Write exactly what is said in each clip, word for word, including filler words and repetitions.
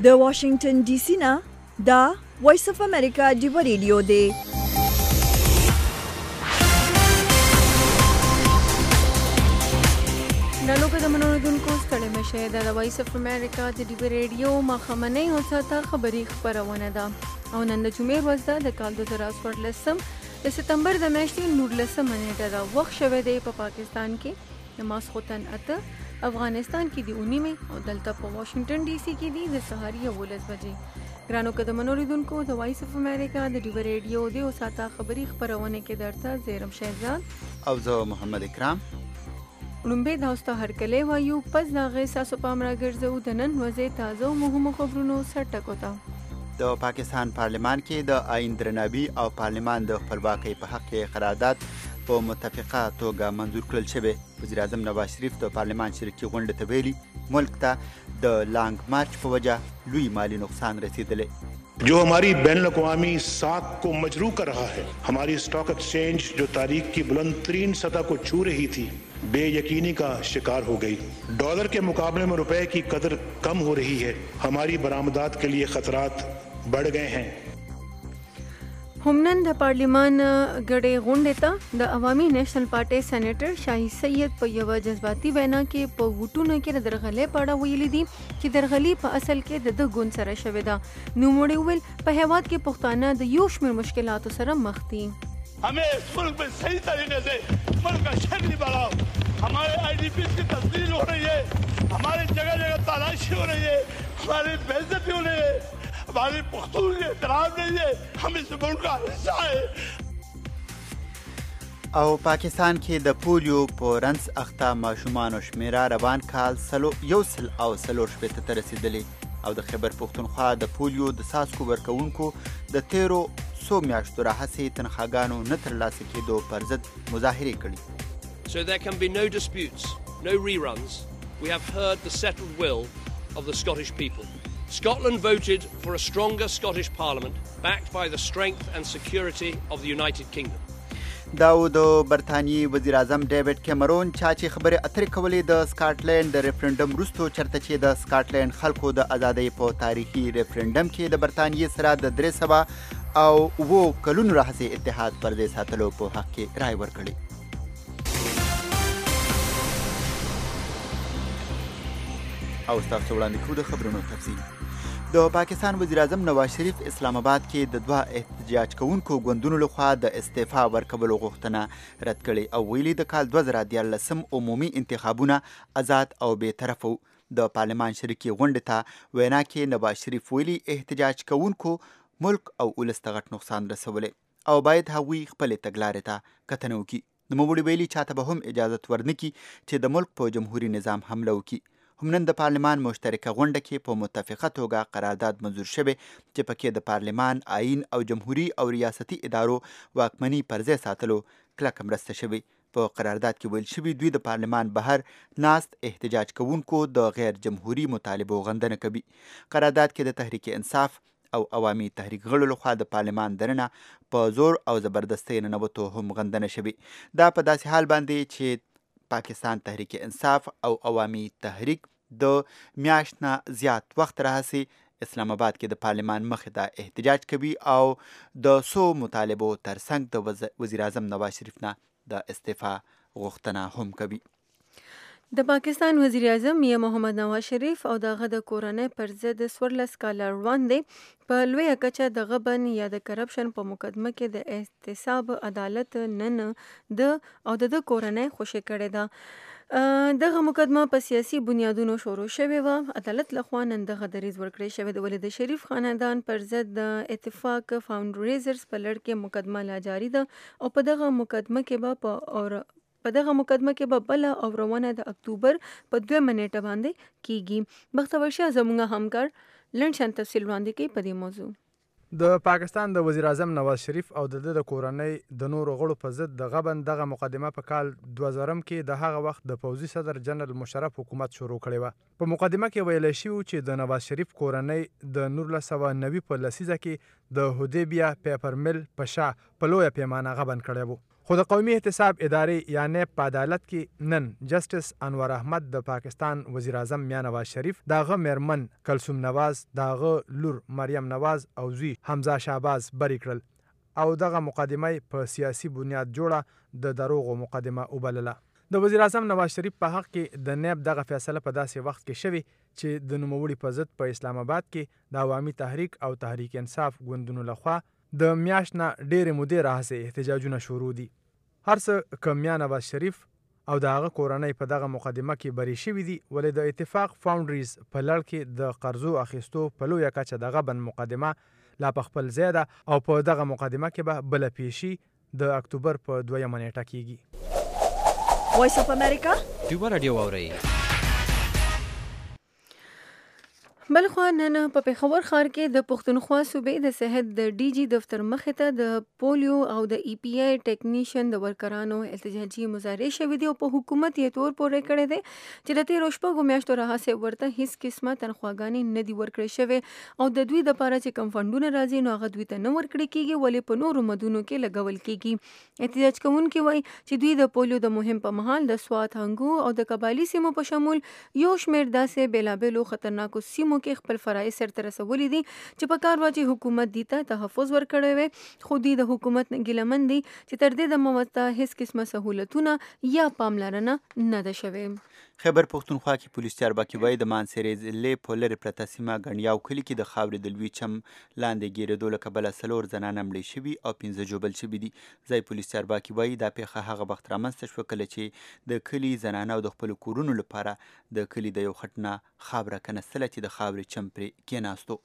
د واشنگټن ډي سي نه دا وایس اف امریکا ډیو ریډیو دی. نالو که د منوریدونکو ستړی مشه دا د وایس اف امریکا د ډیو ریډیو ماښامنۍ او ساعته خبري خپرونه ده او نن د جمعې ورځ ده د کال دوه زره څوارلسم د ستمبر د میاشتې نولسمه نیټه ده. وخت شوی دی په پاکستان کې د ماسخوتن اته، افغانستان کې د اونیمې او دلته په واشنگټن ډي سي کې دي د سهار یولس بجې. ګرانو که د منوریدونکو د وایس اف امریکا د ډیو ریډیو د او ساعته خبري خپرونه کې درته زیرم شهزاد او زه محمد اکرام لومبې داوسته هرکلی وایو، پس د هغې ستاسو پام راګرځو د نن ورځې تازه او مهمو خبرونو سر ټکو ته. د پاکستان پارلمان کې د آئین درناوي او پارلمان د خپلواکۍ په حق کې قرارداد په متفقه توګه منظور کړل شوی. وزیر اعظم نواز شریف د پارلمان شرکي غونډې ته ویلي ملک ته د لانګ مارچ په وجه لوی مالی نقصان رسیدلی. जो हमारी बैन अवी साख को मजरू कर रहा है, हमारी स्टॉक एक्सचेंज जो तारीख की बुलंद तरीन सतह को छू रही थी बेयकीनी का शिकार हो गई. डॉलर के मुकाबले में रुपए की कदर कम हो रही है. हमारी बरामदात के लिए खतरात बढ़ गए हैं. هم نن د پارلمان غړې غونډې ته د عوامي نیشنل پارټي سېنیټر شاهي سید په یوه جذباتي وینا کې په ووټونو کې د درغلۍ په اړه ویلي دي چې درغلي په اصل کې د ده ګوند سره شوې ده. نوموړي وویل په هېواد کې پښتانه د یو شمېر مشکلاتو سره مخ دي. हमें इस मुल्क में सही तरीके से मुल्क का शक्ल बढ़ाओ. हमारे आई डी पी की तब्दील हो रही है, हमारी जगह जगह तलाशी हो रही है, हमारी बेइज्जती हो रही है, हमारी पुख्तून के एहतराम नहीं है. हम इस मुल्क का हिस्सा है. او پاکستان کې د پولیو په رنځ اخته ماشومانو شمیره روان کال سلو یو سل او څلور شپېته ته رسېدلې او د خیبر پښتونخوا د پولیو د څاڅکو ورکوونکو د تیرو څو میاشتو راهیسې تنخواګانو نه ترلاسه کېدو پر ضد مظاهرې کړي. So there can be no disputes, no reruns. We have heard the settled will of the Scottish people. Scotland voted for a stronger Scottish Parliament backed by the strength and security of the United Kingdom. دا و د برطانیې وزیر اعظم ډیوډ کیمرون چا چې خبرې اترې کولې د سکاټلینډ د ریفرنډم وروسته چرته چې د سکاټلینډ خلکو د ازادۍ په تاریخي ریفرنډم کې د برطانیې سره د درې سوه او اوو کلونو راهیسې اتحاد پر ځای ساتلو په حق کې رای ورکړې. او ستاسو وړاندې کوو د خبرونو تفصیل. د پاکستان وزیر اعظم نواز شریف اسلام آباد کې د دوه احتجاج کوونکو ګوندونو لخوا د استعفا ورکولو غوښتنه رد کړې او ویلي د کال دوه زره دیارلسم عمومي انتخابونه آزاد او بې طرفه وو. د پارلمان شرکي غونډې ته وینا کې نواز شریف ویلي احتجاج کوونکو ملک او ولس ته غټ نقصان رسولی او باید هغوی خپلې تګلارې ته کتنه وکړي. نوموړي ویلي چاته به هم اجازت ورنکړي چې د ملک په جمهوري نظام حمله وکړي. هم نن د پارلمان مشترکه غونډه کې په متفقه توګه قرارداد منظور شوی چې پکې د پارلمان آئین او جمهوري او ریاستي ادارو واکمني پر ځای ساتلو کلکه مرسته شوې. په قرارداد کې ویل شوي دوی د پارلمان بهر ناست احتجاج کوونکو د غیر جمهوري مطالبو غندنه کوي. قرارداد کې د تحریک انصاف او عوامي تحریک غړو لخوا د پارلمان دننه په زور او زبردستۍ ننوتو هم غندنه شوې. دا په داسې حال باندې چې پاکستان تحریک انصاف او عوامي تحریک د میاشت نه زیات وخت راهیسې اسلام آباد کې د پارلمان مخې ته احتجاج کوي او د څو مطالبو ترڅنګ د وزیر اعظم نواز شریف نه د استعفا غوښتنه هم کوي. د پاکستان وزیر اعظم میاں محمد نواز شریف او دغه د کورنۍ پر ضد څوارلس کاله وړاندې په لویه کچه د غبن یا د کرپشن په مقدمه کې د احتساب عدالت نن د او د کورنۍ خوشي کړې ده. دغه مقدمه په سیاسي بنیادونو شروع شوې وه. عدالت لخوا نن دغه دریځ ورکړی شوی د ولید شریف خاندان پر ضد د اتفاق فاونډریزرز په لړ کې مقدمه لا جاري ده او په دغه مقدمه کې به په اور په دغه مقدمه کې به بله اورونه د اکتوبر په دویمه نیټه باندې کیږي. بختور شاه زموږ همکار لنډ شان تفصیل وړاندې کوي په دې موضوع. د پاکستان د وزیر اعظم نواز شریف او د د کورنۍ د نورو غړو په ضد د غبن دغه مقدمه په کال دوه زرم کې د هغه وخت د پوځي صدر جنرال مشرف حکومت شروع کړې وه. په مقدمه کې ویلی شوي چې د نواز شریف کورنۍ د نولس سوه نوي په لسیزه کې د هودیبیا پیپر مل په شا په لویه پیمانه غبن کړی و. خو د قومي احتساب ادارې یا نیب په عدالت کې نن جسټس انور احمد د پاکستان وزیر اعظم میاں نواز شریف داغه میرمن کلثوم نواز داغه لور مریم نواز او زوی حمزه شهباز بری کړل او دغه مقدمه په سیاسي بنیاد جوړه د دروغو مقدمه وبلله. د وزیر اعظم نواز شریف په حق کې د نیب دغه فیصله په داسې وخت کې شوی چې د نوموړي په ضد په اسلام آباد کې د عوامي تحریک او تحریک انصاف ګوندونو لخوا د میاشت نه ډېرې مودې راهیسې احتجاجونه شروع دي. هر څه که میاں نواز شریف او د هغه کورنۍ په دغه مقدمه کې بری شوي دي، ولې د اتفاق فاونډریز په لړ کې د قرضو اخیستو په لویه کچه دغه بند مقدمه لا په خپل ځای ده او په دغه مقدمه کې به بله پیشي د اکتوبر په دویمه نیټه کیږي. وایس اف امریکا ډیوبا راډیو واورئ. بلخوا نن په پېښور ښار کې د پښتونخوا صوبې د صحت د ډي جي دفتر مخې ته د پولیو او د ای پی آی ټیکنیشن د ورکرانو احتجاجي مظاهرې شوې دي او په حکومت یې تور پورې کړی دی چې د تېرو شپږو میاشتو راهیسې ورته هیڅ قسمه تنخواګانې نه دي ورکړې شوې او د دوی دپاره چې کوم فنډونه راځي نو هغه دوی ته نه ورکړې کېږي، ولې په نورو مدونو کې لګول کېږي. احتجاج کوونکي وایي چې دوی د پولیو د مهم په مهال د سوات، هنګو او د قبایلي سیمو په شمول یو شمېر داسې بېلابېلو خطرناکو سیمو کې خپل فرایض سرته رسولي دي چې په کار واچي حکومت دې ته تحفظ ورکړی وي، خو دوی د حکومت نه ګیلمن دي چې تر دې دمه ورته هیڅ قسمه سهولتونه یا پاملرنه نه ده شوې. خیبر پښتونخوا کې پولیس چارواکي وایي د مانسهرې ضلع په لرې پرته سیمه ګڼیاو کلي کې د خاورې د لوی چم لاندې ګیرېدو له کبله څلور زنانه مړې شوي او پنځه ژوبل شوي دي. ځای پولیس چارواکي وایي دا پیښه هغه وخت رامنځته شوه کله چې د کلي زنانه او د خپلو کورونو لپاره د کلي د یو خټ نه خاوره کنستله چې د خاورې چم پرې کېناستو.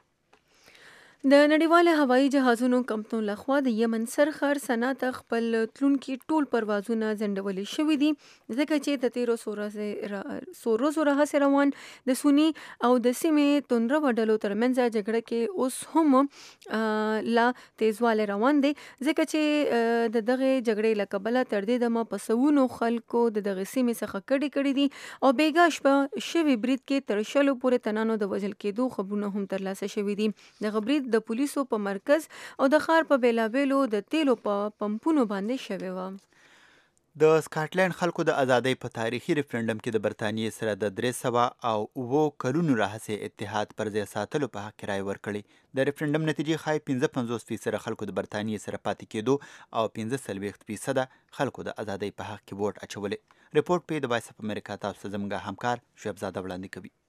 د نړیوال هوایي جهازونو کمپنیو لخوا د یمن سرخر سنا ته خپل تلونکي ټول پروازونه ځنډولي شوي دي، ځکه چې د تیرو څو ورځو راهیسې روان د سني او د سیمې توندرو ډلو ترمنځ جګړه کې اوس هم لا تیزوالی روان دی، ځکه چې د دغې جګړې له کبله تر دې دمه په سوونو خلکو د دغې سیمې څخه کډې کړي دي او بېګا شپه شوي برید کې تر شلو پورې تنانو د وژل کېدو خبرونه هم ترلاسه شوي دي. دغه برید د پولیسو په مرکز او د ښار په بیلابیلو د تیلو په پمپونو باندې شوې وه. د سکاټلند خلکو د ازادۍ په تاریخي ریفرنډم کې د برطانیې سره د درې سوه او اوو کلونو راهیسې اتحاد پر ځای ساتلو په حق کې رایې ورکړې. د ریفرنډم نتیجې ښایي پنځه پنځوس فیصده خلکو د برطانیې سره پاتې کېدو او پنځه څلوېښت فیصده خلکو د ازادۍ په حق کې ووټ اچولې. رپورټ پې د وایس اف امریکا تاسو ته زموږ همکار شعیب زاده وړاندې کوي.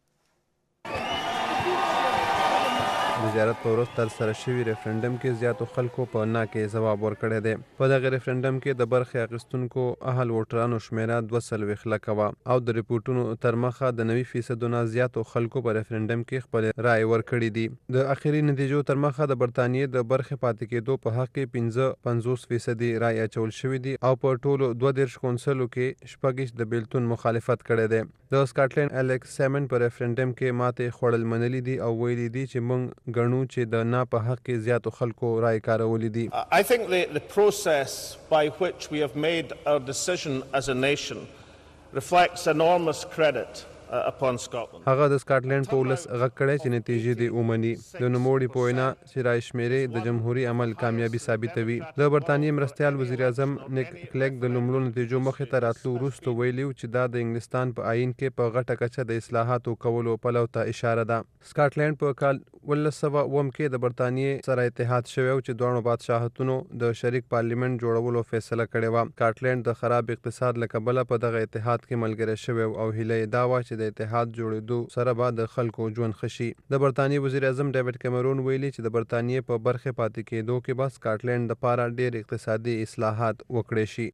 د زیارت په ورځ ترسره شوي ریفرنډم کې زیاتو خلکو په نا کې ځواب ورکړی دی. په دغه ریفرنډم کې د برخې اخیستونکو اهل ووټرانو شمیره دوه څلوېښت لکه وه او د ریپورټونو تر مخه د نوي فیصدو نه زیاتو خلکو په ریفرنډم کې خپلې رایې ورکړي دي. د اخري نتیجو تر مخه د برطانیې د برخې پاتې کېدو په حق کې پنځه پنځوس فیصدي رایې اچول شوي دي او په ټولو دوه دېرش کونسلو کې شپږ د بیلتون مخالفت کړی دی. د سکاټلند الیکس سیمن په ریفرنډم کې ماتې خوړل منلي دي او ویلي دي چې موږ ګڼو چې د نا په حق کې زیاتو خلکو رای کارولي دي. I think the, the process by which we have made our decision as a nation reflects enormous credit upon Scotland. هغه د سکاټلند په ولس غږ کړی چې نتیجې دې ومني. د نوموړي په وینا چې رای شمیرې د جمهوري عمل کامیابي ثابتوي. د برطانیې مرستیال وزیر اعظم نیک کلیګ د لومړو نتیجو مخې ته راتلو وروسته ویلي چې دا د انګلستان په آئین کې په غټه کچه د اصلاحاتو کولو پلو ته اشاره ده. سکاټلند په کال ولس سوه اووم کې د برطانیې سره اتحاد شوی او چې دواړو بادشاهتونو د شریک پارلیمنت جوړولو فیصله کړې وه. سکاټلند د خراب اقتصاد له کبله په دغه اتحاد کې ملګری شوی او هیله یې دا وه چې د اتحاد جوړېدو سره به د خلکو ژوند ښه شي. د برطانیې وزیر اعظم ډیوډ کیمرون ویلي چې د برطانیې په برخې پاتې کېدو کې به سکاټلند دپاره ډېر اقتصادي اصلاحات وکړی شي.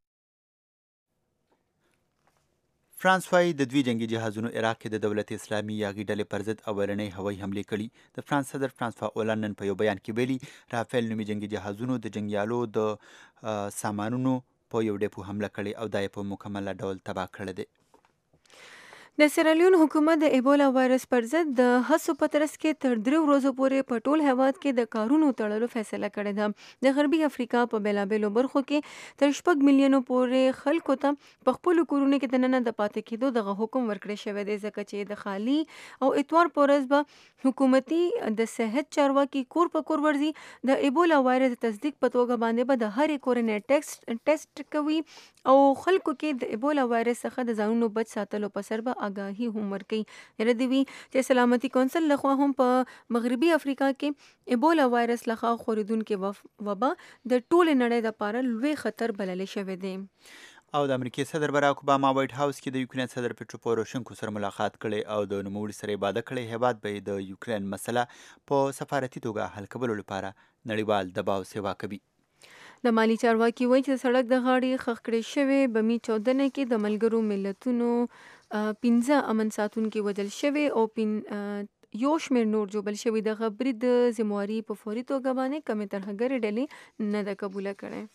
فرانس وایي د دوی جنگي جهازونو عراق کې د دولت اسلامي یاغي ډلې پر ضد اولنۍ هوایي حملې کړي. د فرانس صدر فرانسوا اولان نن په یو بیان کې ویلي رافیل نومي جنگي جهازونو د جنګیالو د سامانونو په یو ډیپو حمله کړې او دا یې په مکمله ډول تباه کړی دی. د سیرالیون حکومت د ایبولا وایرس پر ضد د هڅو په ترڅ کې تر درې ورځو پورې په ټول هیواد کې د کارونو تړلو فیصله کړې ده. د غربي افریقا په بیلابیلو برخو کې تر شپږ میلیونو پورې خلکو ته په خپلو کورونو کې دننه د پاتې کېدو دغه حکم ورکړی شوی دی، ځکه چې د خالي او اتوار په ورځ به حکومتي د صحت چارواکي کور په کور ورځي د ایبولا وایرس تصدیق په توګه باندې به د هرې کورنۍ ټیسټ ټیسټ کوي او خلکو کې د ایبولا وایرس څخه د ځانونو بچ ساتلو په سر به آگاهي هم ورکوي. یره دی وی چې سلامتي کونسل لخوا هم په مغربي افریقا کې ایبولا وایرس لخوا خوریدونکې وبا د ټوله نړۍ لپاره لوی خطر بللی شوی دی. او د امریکای صدر باراک اوباما وایټ هاوس کې د یوکرین صدر پیټرو پوروشنکو سره ملاقات کړی او د نوموړي سره یې کړی هیواد به د یوکرین مسله په سفارتي توګه حل کولو لپاره نړیوال دباو سیوا کوي. د مالی چارواکي وایي چې سړک د غاړې ښخ کړی شوی بمي چاودنه کې د ملګرو ملتونو پنځه امن ساتونکي وژل شوي او پن یو شمېر نور جوړل شوي. دغه برید د ذمواري په فوري توګه باندې کمې ترهګرې ډلې نه ده قبوله کړې.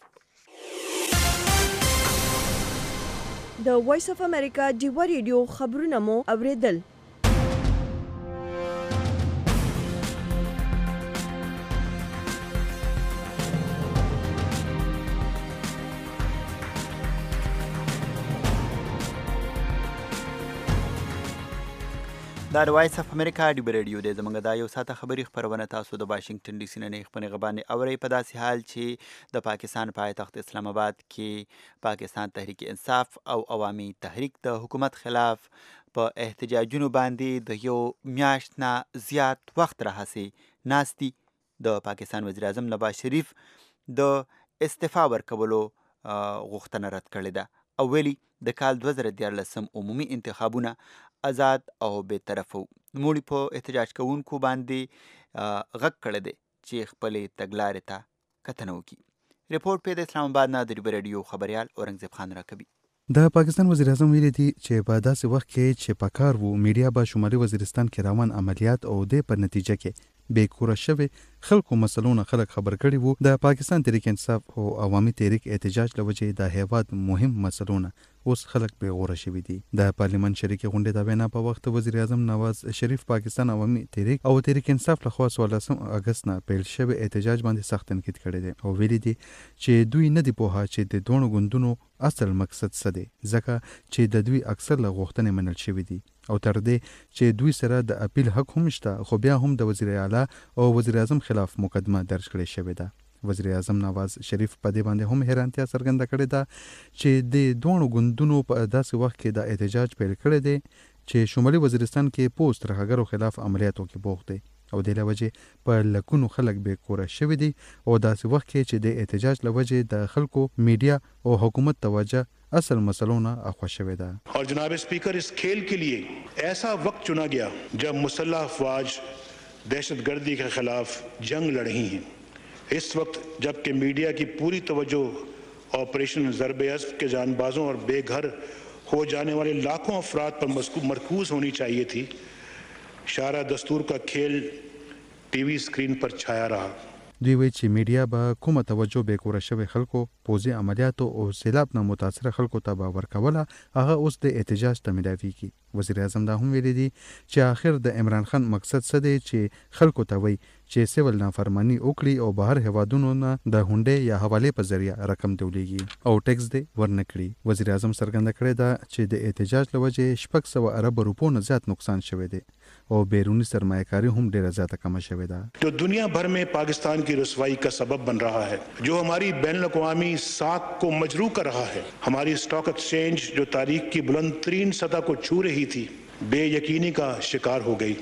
د وایس اف امریکا ډیوا ریډیو خبرونه مو اوریدل. دا د وایس اف امریکا ډیوا ریډیو دی. زموږ دا یو ساعته خبري خپرونه تاسو د واشنگټن ډي سي نه خپرې غبانې اورئ په داسې حال چې د پاکستان پایتخت اسلام آباد کې پاکستان تحریک انصاف او عوامي تحریک د حکومت خلاف په احتجاجونو باندې د یو میاشت نه زیات وخت راهسې ناستي. د پاکستان وزیر اعظم نواز شریف د استعفا ورکولو غوښتنه رد کړې ده او ویلي د کال دوه زره دیارلسم عمومي انتخابونه آزاد او بې طرفه نوموړي په احتجاج کوونکو باندې غږ کړی دی چې خپلې تګلارې ته کتنه وکړي. ریپورټ پې د اسلام آباد نه د ډیوا ریډیو خبریال اورنګزیب خان راکوي. د پاکستان وزیر اعظم ویلي دي چې په داسې وخت کې چې په کار وو میډیا به شمالي وزیرستان کې روان عملیات او د په نتیجه کې بې کوره شوي خلکو مسلونه خلک خبر کړي وو. د پاکستان تحریک انصاف او عوامي تحریک احتجاج لوجې د هیواد مهم مسلونه اوس خلک بې غوره شوي دي. د پارلیمان شریکې غونډې د وینا په وخت وزیر اعظم نواز شریف پاکستان عوامي تحریک او تحریک انصاف لخوا څوارلسم اګست نه پیل شوی احتجاج باندې سخت تنقید کړی دی او ویلي دي چې دوی نه دي پوهه چې د دوه ګوندونو اصل مقصد څه دی، ځکه چې د دوی اکثر له غوښتنې منل شوي دي او تر دې چې دوی سره د اپیل حق هم شته، خو بیا هم د وزیر اعلی او وزیر اعظم خلاف مقدمه درج کړې شوې ده. وزیر اعظم نواز شریف په دې باندې هم حیرانتیا څرګنده کړې ده چې د دوه ګوندونو په داسې وخت کې د احتجاج پیل کړی دی چې شمالي وزیرستان کې پوسټ ترهګرو خلاف عملیاتو کې بوخت دی او د لوجې په لکونو خلک بې کوره شوي دي او داسې وخت کې چې د احتجاج لوجې د خلکو میډیا او حکومت توجه اصل مسلوں نہ اخوا شوی دا. اور جناب اسپیکر اس کھیل کے لیے ایسا وقت چنا گیا جب مسلح افواج دہشت گردی کے خلاف جنگ لڑ رہی ہیں. اس وقت جب کہ میڈیا کی پوری توجہ آپریشن ضرب اسب کے جان بازوں اور بے گھر ہو جانے والے لاکھوں افراد پر مرکوز ہونی چاہیے تھی، شارع دستور کا کھیل ٹی وی اسکرین پر چھایا رہا. دوی وایي چې میډیا به کومه توجه بې کوره شوی خلکو، پوځي عملیاتو او سیلاب نه متاثره خلکو ته به ورکوله، هغه اوس د احتجاج ته ملاویږي. وزیر اعظم دا هم ویلي دي چې آخر د عمران خان مقصد څه دی چې خلکو ته وایي چې سیول نافرمانی وکړي او بهر هیوادونو نه د هونډې یا حوالې په ذریعه رقم تولیږي او ټیکس دی ورنکړي. وزیر اعظم څرګنده کړې ده چې د احتجاج له وجې شپږ سوه ارب روپو نه زیات نقصان شوی دی او بیرونی سرمایه‌کاري هم ډیره زیاته کمه شوې ده. جو دنیا بھر میں پاکستان کی رسوائی کا سبب بن رہا ہے، جو ہماری بین الاقوامی ساکھ کو مجروح کر رہا ہے، ہماری اسٹاک ایکسچینج جو تاریخ کی بلند ترین سطح کو چھو رہی تھی بے یقینی کا شکار ہو گئی.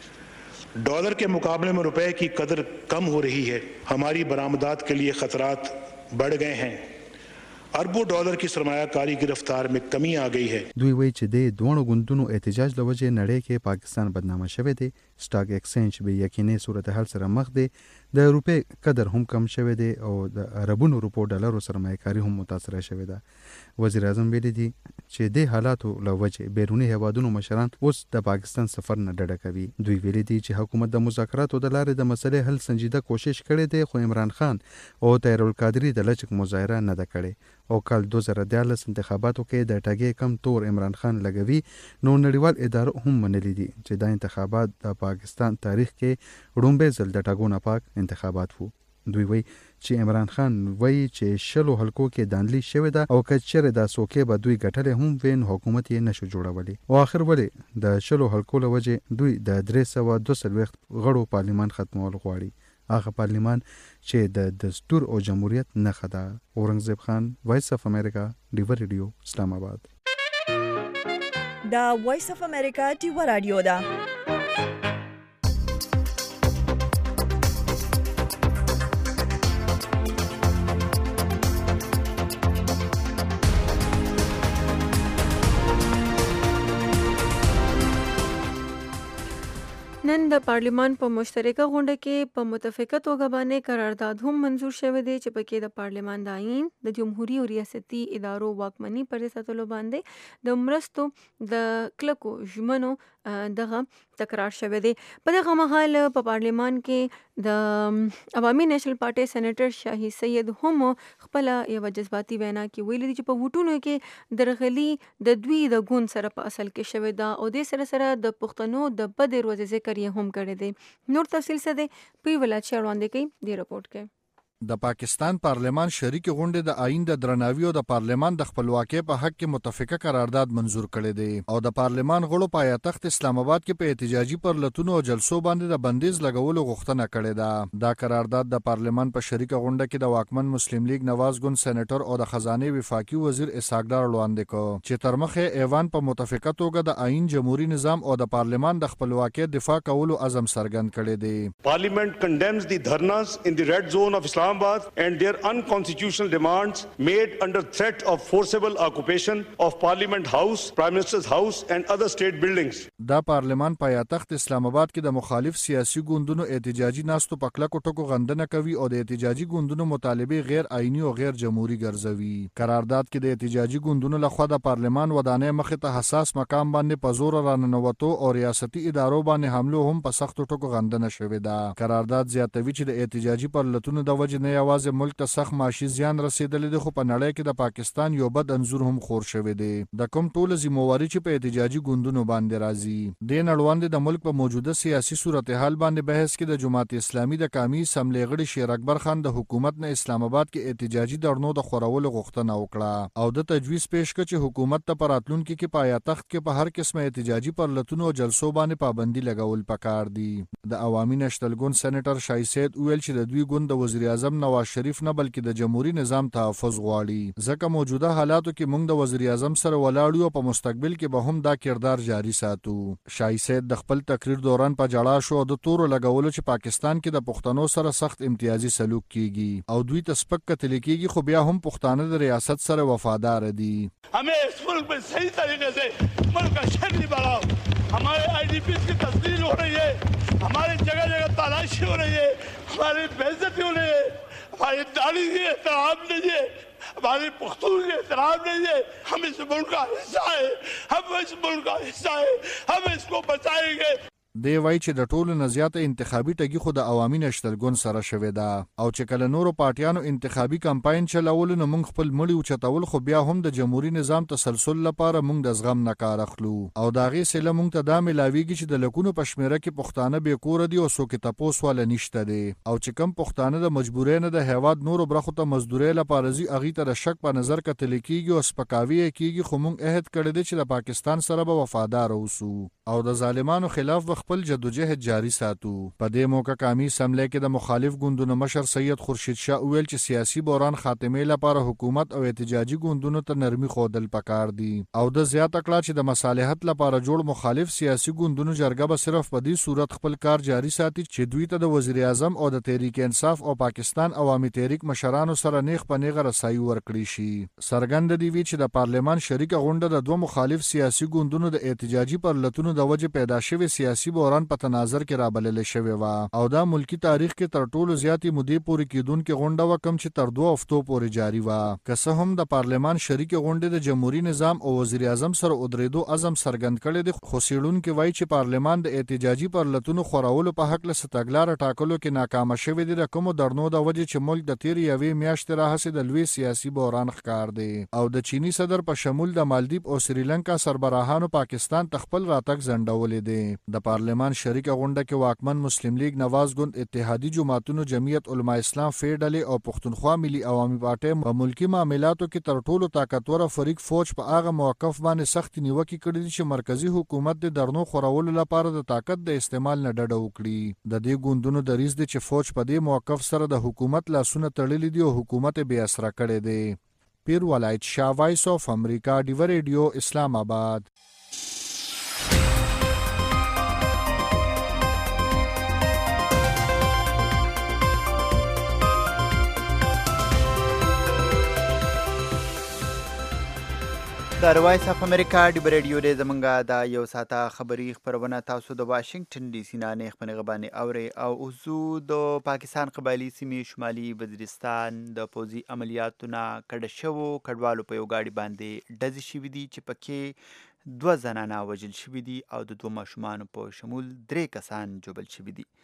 ڈالر کے مقابلے میں روپے کی قدر کم ہو رہی ہے، ہماری برآمدات کے لیے خطرات بڑھ گئے ہیں، اربوں ډالر کی سرمایہ کاری کی رفتار میں کمی آ گئی ہے. دوی وایي چې د دوه ګوندونو احتجاج له وجې نړۍ کې پاکستان بدنامه شوی دی، سٹاک ایکسچینج به یقیني صورتحال سره مخ دی، د روپې قدر هم کم شوی دی او د عربونو روپو ډالرو سرمایه کاری هم متاثره شوی ده. وزیر اعظم ویلي دي چې د حالاتو له وجې بیرونی هیوادونو مشران اوس د پاکستان سفر نه ډډه کوي. دوی ویلي دي چې حکومت د مذاکراتو د لارې د مسلې حل سنجیده کوشش کړی دی، خو عمران خان او طاهر القادری د لچک مظاهره نه ده کړې او کال دوه زره دیارلس انتخاباتو کې د ټاګې کم تور عمران خان لګوي نو نړیوال ادارو هم منلي دي چې دا انتخابات د پاکستان تاریخ کې وړومبی ځل د ټاګو نه پاک انتخابات وو. دوی وایي چې عمران خان وایي چې شلو حلقو کې دانلي شوې ده او که چېرې دا څوکۍ به دوی ګټلې هم وین حکومت یې نشو جوړولی او آخر ولې د شلو حلقو له وجې دوی د درې سوه دوه څلوېښت غړو پارلیمان ختمول غواړي، هغه پارلیمان چې د دستور او جمهوریت نښه ده. اورنګزیب خان، وایس اف امریکا، ډیوه ریډیو، اسلام آباد. دا وایس اف امریکا ډیوه رادیو ده. نن د پارلیمان په مشترکه غونډه کې په متفقه توګه باندې قرارداد هم منظور شوی دی چې پکې د پارلیمان د آئین د جمهوریت او ریاستي ادارو واکمني پر ساتلو باندې د مرستو د کلکو ژمنو دغه تکرار شوی دی. په دغه مهال په پارلیمان کې د عوامي نیشنل پارټي سېنیټر شاهي سید هم خپل یو جذباتي وینا کې ویلي دي چې په ووټونو کې درغلي د دوی د ګوند سره په اصل کې شوی دا او د سره سره د پښتنو د بد ورځې ذکر یې هم کړی دی. نور تفصیل څه دی په ولایت شاه وړاندې کوي دی رپورت کې. د پاکستان پارلمان شریک غونډې د آئین د درناوي او د پارلمان د خپلواکۍ په حق کې متفقه قرارداد منظور کړی دی او د پارلمان غړو پایتخت اسلام آباد کې په احتجاجي پرلتونو او جلسو باندې د بندیز لګولو غوښتنه کړې ده. دا قرارداد د پارلمان په شریک غونډه کې د واکمن مسلم لیگ نواز ګوند سېنیټر او د خزانه وفاقي وزیر اسحاق ډار وړاندې کړ چې تر مخه ایوان په متفقه توګه د آئین جمهوریت نظام او د پارلمان د خپلواکۍ دفاع کولو عزم څرګند کړی دی. Parliament condemns the dharnas in the red zone of Islam and their unconstitutional demands made under threat of forcible occupation of Parliament House, Prime Minister's House and other state buildings. دا پارلمان پایتخت اسلام آباد کې د مخالف سیاسي ګوندونو احتجاجي ناستو په کلکو ټکو غندنه کوي او د احتجاجي ګوندونو مطالبه غیر آئینی او غیر جمهوریت ګرځوي. قرارداد کې د احتجاجي ګوندونو لخوا د پارلمان ودانۍ مخې ته حساس مقام باندې په زور راننوتو او ریاستي ادارو باندې حمله هم په سختو ټکو غندنه شوې ده. قرارداد زیاتوي چې د احتجاجي پرلتونو د وجې نه یوازې ملک ته سخت معاشي زیان رسیدلی دی خو په نړۍ کې د پاکستان یو بد انځور هم خور شوی دی. د کوم ټوله ذمہواري چې په احتجاجي ګوندونو باندې راځي د نړوند د ملک په موجوده سیاسي صورتحال باندې بحث کې د جماعت اسلامي د قومي اسمبلی غړي شیر اکبر خان د حکومت نه اسلام آباد کې احتجاجي درنو د خورولو غوښتنه وکړه او د تجویز پیش کړ چې حکومت ته پراتلونکو کې پایتخت کې په هر قسمه احتجاجي پرلتونو او جلسو باندې پابندي لګول پکار دي. د عوامي نشنل ګوند سېنیټر شاهي سید ویل چې د دوی ګوند د وزیر اعظم نواز شریف نه بلکې د جمهوریت نظام تحفظ غواړي ځکه موجوده حالاتو کې موږ د وزیر اعظم سره ولاړ یو په مستقبل کې به هم دا کردار جاری ساتو. شاهي سید د خپل تقریر دوران په جړا شو د تورو لګولو چې پاکستان کې د پښتنو سره سخت امتیازي سلوک کیږي او دوی ته سپک کتل کیږي خو بیا هم پښتانه د ریاست سره وفادار دي. हमें इस मुल्क में सही तरीके से मुल्क का शहर नहीं बढ़ाओ. हमारे आई डी पी की तस्दील हो रही है, हमारी जगह जगह तलाशी हो रही है, हमारी बेइज्जती हो रही है, हमारी दाढ़ी की एहतराम नहीं है, हमारी पुख्तून की एहतराम नहीं है. हम इस मुल्क का हिस्सा है, हम इस मुल्क का हिस्सा है, हम इसको बचाएंगे. دی وایي چې د ټولو نه زیاته انتخابي ټګي خو د عوامي نشتل ګوند سره شوې ده او چې کله نورو پارټیانو انتخابي کمپاین چلول نو موږ خپل مړي اوچتول خو بیا هم د جمهوریت نظام تسلسل لپاره موږ د زغم نه کار اخلو او د هغې سیله موږ ته دا ملاویږي چې د لکونو په شمېره کې پښتانه بې کوره دي او څوک یې تپوس واله نشته دی او چې کم پښتانه د مجبورۍ نه د هیواد نورو برخو ته مزدورۍ لپاره ځي هغې ته د شک په نظر کتل کېږي او سپکاوي یې کېږي خو موږ عهد کړی دی چې د پاکستان سره به وفادار اوسو او د ظالمانو خلاف به خپل جدوجهد جاری ساتو. په دې موقع قومي اسمبلی کې د مخالف ګوندونو مشر سید خورشید شاه ویل چې سیاسي بحران خاتمې لپاره حکومت او احتجاجي ګوندونو ته نرمي ښودل پکار دي او د زیاته کړه چې د مصالحت لپاره جوړ مخالف سیاسي ګوندونو جرګه به صرف په دې صورت خپل کار جاری ساتي چې دوی ته د وزیر اعظم او د تحریک انصاف او پاکستان عوامي تحریک مشرانو سره نیغ په نیغه رسایي ورکړي شي. څرګنده دی چې د پارلمان شریکه غونډه د دوه مخالف سیاسي ګوندونو د احتجاجي پرلتونو د وجې پیدا شوی سیاسي بحران په تناظر کې رابلل شوی و او دا ملکی تاریخ کې تر ټولو زیاتې مودې پورې کېدونکې غونډه وه کوم چې تر دوه هفتو پورې جاري وه. که څه هم د پارلمان شریکې غونډې د جمهوري نظام او وزیر اعظم سره ودرېدو عزم څرګند کړی دی، خو څېړونکي وایي چې پارلمان د احتجاجي پرلتونو خورولو په هکله څه تګلاره ټاکلو کې ناکامه شوې ده د کومو درنو د وجې چې ملک د تېرې یوې میاشتې راهیسې د لوی سیاسي بحران ښکار دی او د چیني صدر په شمول د مالدیپ او سریلنکا سربراهانو پاکستان ته خپل راتګ ځنډولی دی. د پارلمان شریکه غونډه کې واکمن مسلم لیگ نواز ګوند اتحادي جماعتونو جمعیت علما اسلام فې ډلې او پښتونخوا ملي عوامي پارټۍ په ملکي معاملاتو کې تر ټولو طاقتوره فریق فوج په هغه موقف باندې سخت نیوکې کړې دي چې مرکزی حکومت د درنو خورولو لپاره د طاقت د استعمال نه ډډه وکړي. د دې ګوندونو دریځ دی چې فوج په دې موقف سره د حکومت لاسونه تړلي دي او حکومت بې اثره کړی دی. پیر ولایت شاه، وایس آف امریکا، ډیوه ریډیو، اسلام آباد. د روایس اف امریکا ډیوه ریډیو دی زمونږه دا یو ساعته خبري خپرونه تاسو د واشنگټن ډي سي نه نیغ په نیغه باندې اورئ او اوسو د پاکستان قبایلي سیمې شمالي وزیرستان د پوځي عملیاتو نه کډه شوو کډوالو په یو ګاډي باندې ډزې شوي دي چې پکې دوه زنانه وژل شوي دي او د دوه ماشومانو په شمول درې کسان ژوبل شوي دي.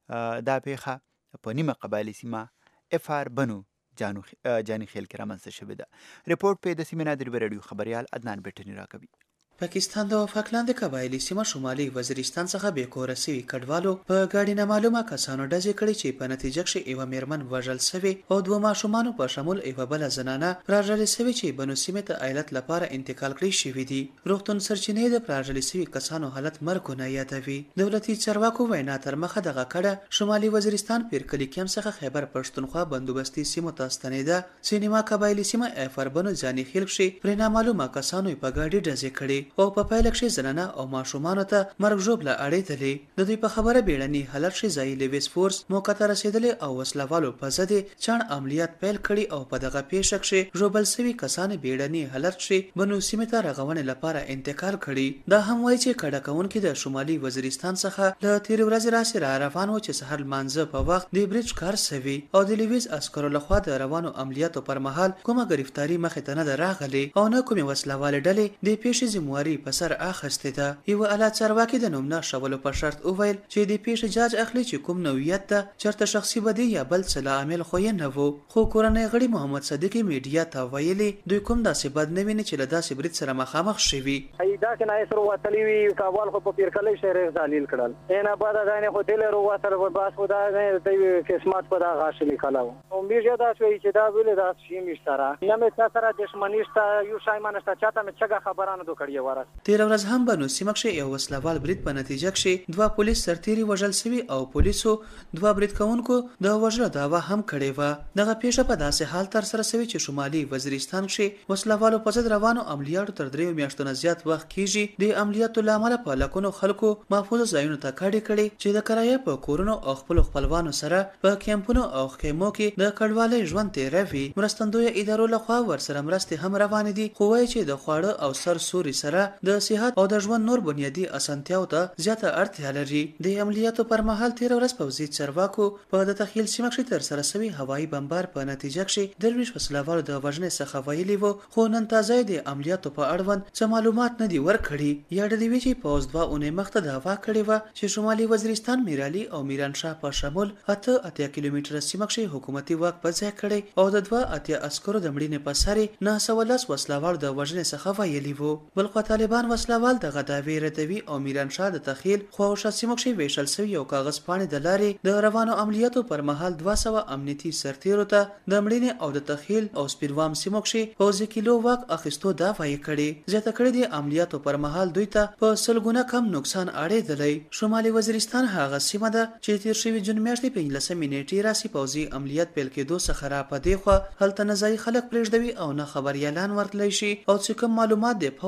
دا پیښه په نیمه قبایلي سیمه اف آر بنو جانو جانی خیل کې رامنځته شوې ده. رپورټ په د سیمې نه د ریډیو خبریال عدنان بیټنی راکوي. پاکستان د فاکلند قبایلی سیمه شمالي وزیرستان څخه بې کوره سوي کډوالو په ګاډي نامعلومه کسانو ډزې کړې چې په نتیجه کې یوه میرمن وژل سوې او دوه ماشومانو په شمول یوه بله زنانه پراژلې سوې چې بنو سیمې ته عایلت لپاره انتقال کړي شوي دي. روغتون سرچینې د پراژلې سوي کسانو حالت مرګونه یادوي. دولتي چارواکو وینا تر مخه دغه کډه شمالي وزیرستان پیرکلي کیم څخه خیبر پښتونخوا بندوبستي سیمو ته ستنېده چې نیمه قبایلي سیمه افر بنو جاني خیل کښې پرې نامعلومه کسانو په ګاډي ډزې کړې او په پایله کښې زنانه او ماشومانو ته مرګ ژوبله اړېدلې. د دوی په خبره بیړني حالت کښې ځایي لیویس فورس موقع ته رسېدلې او وسلوالو په ضد یې چاڼ عملیات پیل کړي او په دغه پیښه کښې ژوبل سوي کسان بیړني حالت کښې بنو سیمې ته رغونې لپاره انتقال کړي. دا هم وایي چې کډه کوونکي د شمالي وزیرستان څخه له تېرې ورځې راسې را روان وو چې سهار لمانځه په وخت د برج کار سوي او د لیویس عسکرو لخوا د روانو عملیاتو پر مهال کومه ګرفتاري مخې ته نه ده راغلې او نه کومې وسلوالې ډلې د پیښې ذمواري په سر اخیستې ده. یوه اعلی چارواکي د نوم نه ښولو په شرط وویل چې د پیښې جاج اخلي چې کوم نوعیت ده چېرته شخصي بدي یا بل څه لامل خو یې نه و. خو کورنۍ غړي محمد صدیقي میډیا ته ویلي دوی کوم داسې بد نه ویني چې له داسې برید سره مخامخ شوي. داسې نه یې سره وتلي وي کابل خو په پیرکلۍ شهر ذلیل کړل نه بعد دا نه خو دل ورو وتر بس خو دا نه د قسمت په دا غاښ لیکلو او میډیا دا شوی چې دا ویل دا شي مشتره نه مې تا سره دښمنیسته یو شای مانسته چاته مې څنګه خبرانه دو کړی وره. تیر ورځ هم بنو سیمه کښې یو وسلوال برید په نتیجه کښې دوه پولیس سرتیري وژل سوي او پولیسو دوه برید کوونکو د وژلو دعوه هم کړې وه. دغه پیښه په داسې حال ترسره سوې چې شمالي وزیرستان کښې وسلوالو په ضد روانو عملیاتو تر دریو میاشتو نه زیات وخت کېږي. د عملیاتو له امله په لکونو خلکو محفوظو ځایونو ته کډې کړې چې د کرایه په کورونو او خپلو خپلوانو سره په کیمپونو او خیمو کې د کډوالۍ ژوند تېروي. مرستندویه ادارو لخوا ورسره مرستې هم روانې دي خو وایي چې د خواړه او سر سوري سره د صحت او د ژوند نور بنیادي اسانتیاو ته زیاته اړتیا لري. د عملیاتو پر مهال تېره ورځ پوځي چارواکو په د تخیل سیمه کښې ترسره سوي هوایي بمبار په نتیجه کښې درویشت وسلوالو د وژنې څخه ویلي وو خو نن تازه د عملیاتو په اړوند څه معلومات نه دي ورکړي. یا ډلې وی چې پوځ دوه اونۍ مخته دعوا کړې وه چې شمالي وزیرستان میرالي او میرانشاه په شمول اته اتیا کیلومتره سیمه کښې حکومتي واک په ځای کړی او د دوه اتیا عسکرو د مړینې په سر یې نهه سوه لس وسلوالو د وژنې څخه ویلي وو. بل خوا طالبان وسلوال دغه دعوې ردوي او میرانشاه د تخیل خواوشا سیمو کښې ویشل سوي یو کاغذ پاڼې د لارې د روانو عملیاتو پر مهال دوه سوه امنیتي سرتیرو ته د مړینې او د تخیل او سپینوام سیمو کښې پوځي کیلو واک اخیستو دعوه یې کړې. زیاته کړې د عملیاتو پر مهال دوی ته په سلګونه کم نقصان اړېدلی. شمالي وزیرستان هغه سیمه ده چې تېر شوي جون میاشتې پنځلسمې نیټې راسي پوځي عملیات پیل کېدو څخه را په دې خوا هلته نه ځایي خلک پرېږدوي او نه خبریالان ورتلی شي او چې کوم معلومات د پوځ یا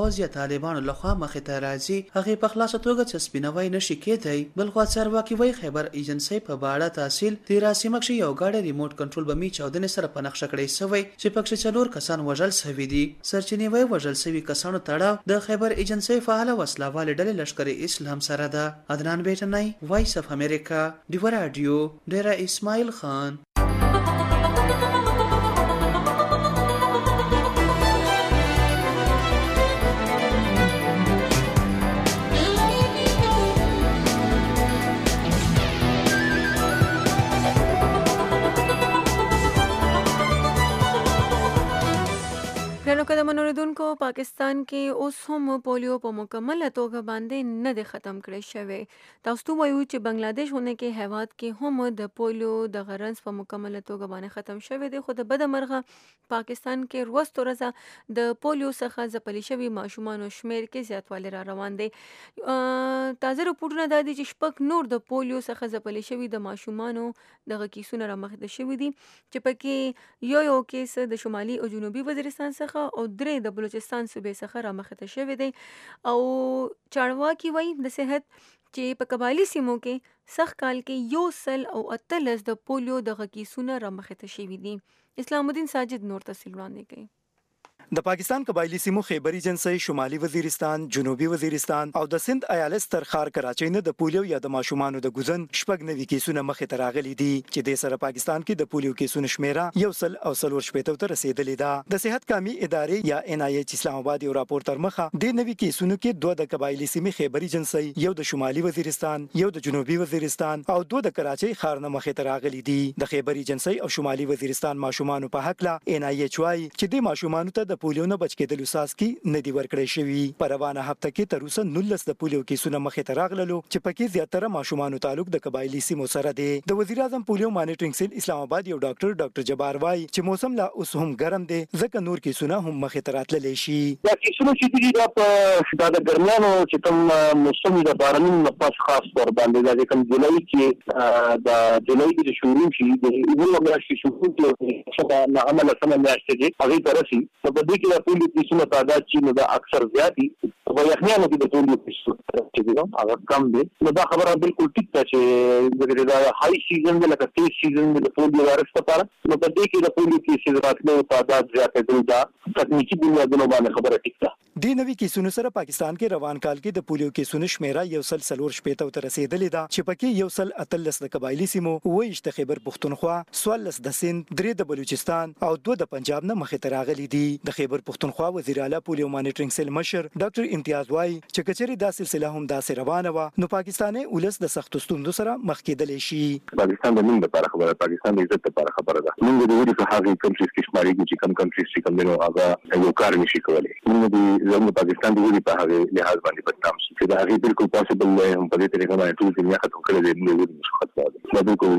طالبانو لخوا مخې ته راځي هغې په خلاصه توګه چسپینوی نشي کېدی. بل خوا چارواکي وایي خیبر ایجنسۍ په باړه تحصیل تیرا سیمه کښې یو ګاډی ریموټ کنټرول بمي چاودنې سره په نقشه کړی سوی چې پکښې څلور کسان وژل سوي دي. سرچینې وایي وژل سوي کسانو تړاو د خیبر ایجنسۍ فعاله وسلهوالې ډلې لښکر اسلام سره ده. عدنان بیټنی، وایس اف امریکا، ډیوه راډیو، ډیره اسماعیل خان. ګرانو قدمونو اوریدونکو، پاکستان کې اوس هم پولیو په مکمله توګه باندې نه دی ختم کړی شوی. تاسو ته وایو چې بنگلاديش ونه کې هیواد کې هم د پولیو د غرنز په مکمله توګه باندې ختم شوی دی، خو د بده مرغه پاکستان کې وروسته ورځ د پولیو څخه ځپلي شوي ماشومانو شمیر کې زیاتوالی را روان دی. تازه رپورټونه دا دي چې شپږ نور د پولیو څخه ځپلي شوي د ماشومانو دغه کیسونه را مخته شوي دي چې پکې یو یو کیس د شمالي او جنوبي وزیرستان څخه او درې د بلوچستان صوبې څخه را مخته شوی دی. او چارواکي وایي د صحت چې په قبایلي سیمو کې سخت کال کې یو سل او اتلس د پولیو دغه کیسونه را مخته شوي دي. اسلام الدین ساجد نور تفصیل وړاندې کوي. د پاکستان قبایلی سیمو خیبر ایجنسۍ، شمالي وزیرستان، جنوبي وزیرستان او د سند ایالت تر ښار کراچۍ نه د پولیو یا د ماشومانو د ګوزن شپږ نوي کیسونه مخې ته راغلي دي چې د سره پاکستان کې د پولیو کیسونو شمیره یو سل او څلور شپېته ته رسیدلې ده. د صحت کامي ادارې یا ان آی ایچ اسلام آباد یو راپور تر مخه د نوي کیسونو کې دوه د قبایلی سیمې خیبر ایجنسۍ، یو د شمالي وزیرستان، یو د جنوبي وزیرستان او دوه د کراچۍ ښار نه مخې ته راغلي دي. د خیبر ایجنسۍ او شمالي وزیرستان ماشومانو په حق لا ان آی ایچ وايي چې د ماشومانو ته د پولیو نه بچ کېدل ساسکي ندی ورکړی شوی. په روانه هفته کې تر اوسه نولس د پولیو کیسونه مخې ته راغللو چې پکې زیاتره ماشومانو تعلق د قبایلی سیمو سره دی. د وزیر اعظم پولیو مانیټرینګ سیل اسلام آباد یو ډاکټر ډاکټر جبار وایي چې موسم لا اوس هم ګرم دی ځکه نور کیسونه هم مخې ته راتللی شي. دا کیسونه چې دي دا په دا د ګرمیانو چې کوم موسم د بارانونو نه پس خاص تور باندې د کوم جولای کې د جولای کې شروع شي د یو میاشتې شروع کیږي چې نه عمل سم میاشتې دي هغه ترسي په دې کې د پولیو کیسونه تعداد چې نو دا اکثر زیاتی په یخنیانو کې د پولیو کیسونه چې دي هغه کم دي. نو دا خبره بالکل ټیک ده چې د هاي سیزن د لکه تیز سیزن د پولیو وایرس لپاره نو په دې کې د پولیو کیسې راتلو تعداد زیاتېدل دا تکنیکی بنیادونو باندې خبره ټیک ده. د نوي کیسونو سره پاکستان کې روان کال کې د پولیو کیسونو شمیره یو سل څلور شپېته ته رسیدلې ده چې پکې یو سل اتلس د قبایلی سیمو، اووه د خیبر پښتونخوا، څوارلس د سند، درې د بلوچستان او دوه د پنجاب نه مخې ته راغلي دي. د خیبر پښتونخوا وزیر اعلی پولیو مانیټرینګ سیل مشر ډاکټر امتیاز وایي چې کچېرې دا سلسله هم داسې روانه وه نو پاکستاني ولس د سختو ستونزو سره مخ کېدلی شي. پاکستان د موږ لپاره خبره، پاکستان د عزت لپاره خبره ده. موږ د ویډیو په هغه کنټریز کې شمارېږو چې کوم کنټریز چې کوم دینو هغه یو کار نشي کولی. موږ د زموږ پاکستان د ویډیو په هغه لحاظ باندې بدنام شي چې دا هغه بالکل پاسبل نه هم په دې طریقه باندې ټول دنیا ختم کړل دي. موږ ویډیو نشو ختمولی. دا بالکل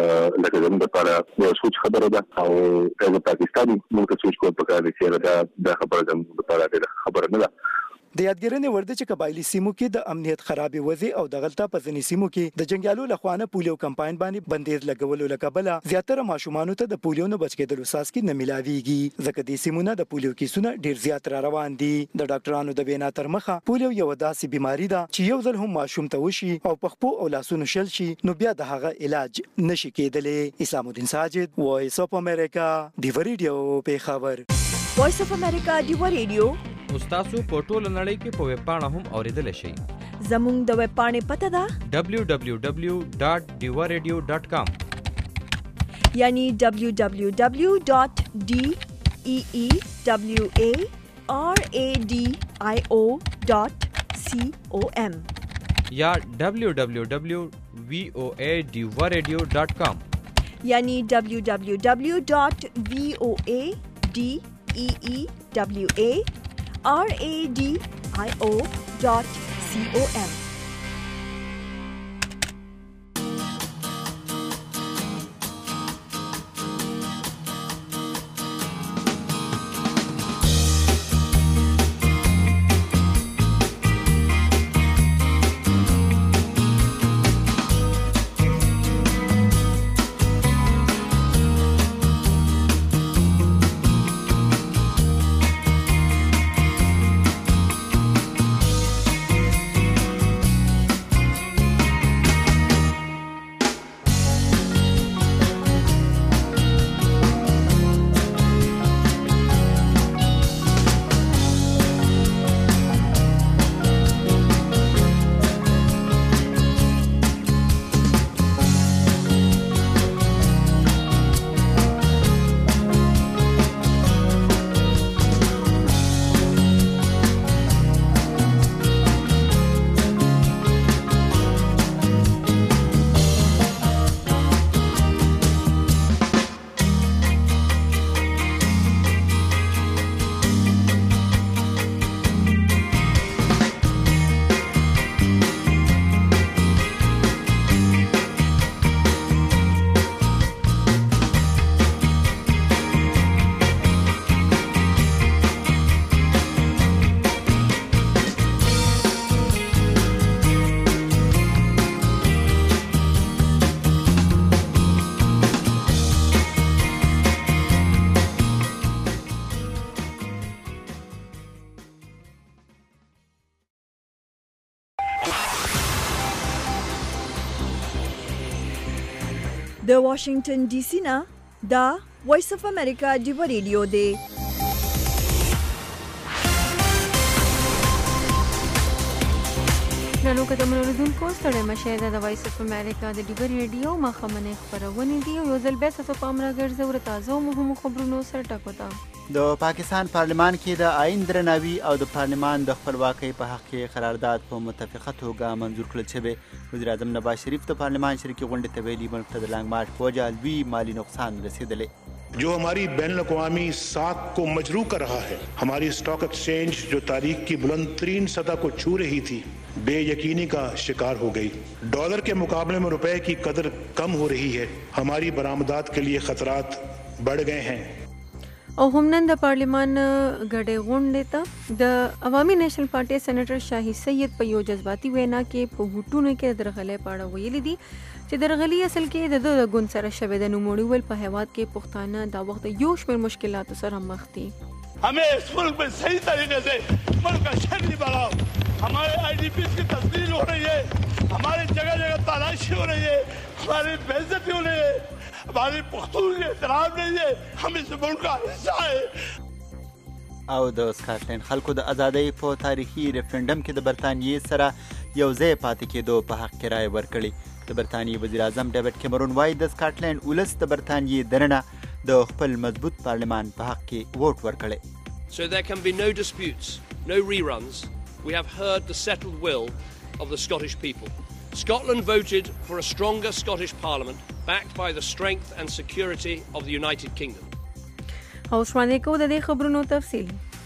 لکه زموږ لپاره یو سوچ خبره ده او د پاکستان موږ ته سوچ کول پکار دي چې دا خبره زموږ لپاره ډېره خبره نه ده. د یادګیرنې وړ ده چې قبایلی سیمو کې د امنیت خرابې وضع او د غلطه په ځینې سیمو کې د جنګیالو لخوا نه پولیو کمپاین باندې بندیز لګولو له کبله زیاتره ماشومانو ته د پولیو نه بچ کېدلو څاڅکي نه میلاویږي ځکه دې سیمو نه د پولیو کیسونه ډېر زیات را روان دي. د ډاکټرانو د وینا تر مخه پولیو یو داسې بیماری ده چې یو ځل هم ماشوم ته وشي او په خپو او لاسونو شل شي نو بیا د هغه علاج نشي کېدلی. اسلام الدین ساجد، وایس اف امریکا، ډیوه ریډیو، پیښور. وایس اف امریکا ډیوه ریډیو تاسو په ټوله نړۍ کې په ویب پاڼه هم اوریدلی شئ. زموږ د ویب پاڼې پته ده دبلیو دبلیو دبلیو ډاټ ډیوه ریډیو ډاټ کام یعنی دبلیو دبلیو دبلیو ډاټ ډي ای ای دبلیو ای آر ای ډي آی او ډاټ سی او ایم یا دبلیو دبلیو دبلیو وی او ای ډیوه ریډیو ډاټ کام یعنی دبلیو دبلیو دبلیو ډاټ وی او ای ډي ای ای دبلیو ای آر ای ډي آی او ډاټ سی او ایم. د واشنگټن ډي سي نه دا وایس اف امریکا ډیو ریډیو دی. نن وخت د منوریدونکو ستړي مشه د وایس اف امریکا د ډیو ریډیو مخامنه خبرونه دي. یو ځل بیا تاسو په امر ګرځو ور تازه او مهمو خبرونو سره ټاکوتا. د پاکستان پارلمان کې د آئین درناوي او د پارلمان د خپلواکۍ په حق کې قرارداد په متفقه توګه منظور کړل شوی. وزیر اعظم نواز شریف د پارلمان شریکي غونډې ته ویلي ملک ته د لانګ مارچ په وجه لوی مالي نقصان رسیدلی. जो हमारी बैन अवी साख को मजरू कर रहा है, हमारी स्टॉक एक्सचेंज जो तारीख की बुलंद तरीन सतह को छू रही थी बेयकीनी का शिकार हो गई. डॉलर के मुकाबले में रुपए की कदर कम हो रही है. हमारी बरामदात के लिए खतरात बढ़ गए हैं. او هم نن د پارلمان غړې غونډې ته د عوامي نیشنل پارټي سېنیټر شاهي سید په یو جذباتي وینا کې په هوټونو کې درغلې پاړه ویلې دي چې درغلي اصل کې د د ګون سره شوه د نوموړي ول په هیواد کې پښتانه دا وخت یو شمېر مشکلاتو سره مخ دي. हमें इस मुल्क में सही तरीके से मुल्क का शहरी बनाओ. हमारे आई डी पी की तस्दील हो रही है, हमारी जगह जगह तलाशी हो रही है, हमारी बेइज्जती हो रही है, हमारी पख्तून के एहतराम नहीं है. हम इस मुल्क का हिस्सा है. او د سکاټلند خلکو د ازادۍ په تاریخي ریفرنډم کې د برتانیې سره یو ځای پاتې کېدو په حق کې رایه ورکړې. د برتانیې وزیر اعظم ډیوډ کیمرون وایي د سکاټلند ولس د برتانیې دننه د خپل مضبوط پارلمان په حق کې ووټ ورکړی. So there can be no disputes, no reruns. We have heard the settled will of the Scottish people. Scotland voted for a stronger Scottish Parliament backed by the strength and security of the United Kingdom. او شوانه کو د دې خبرونو تفصیل.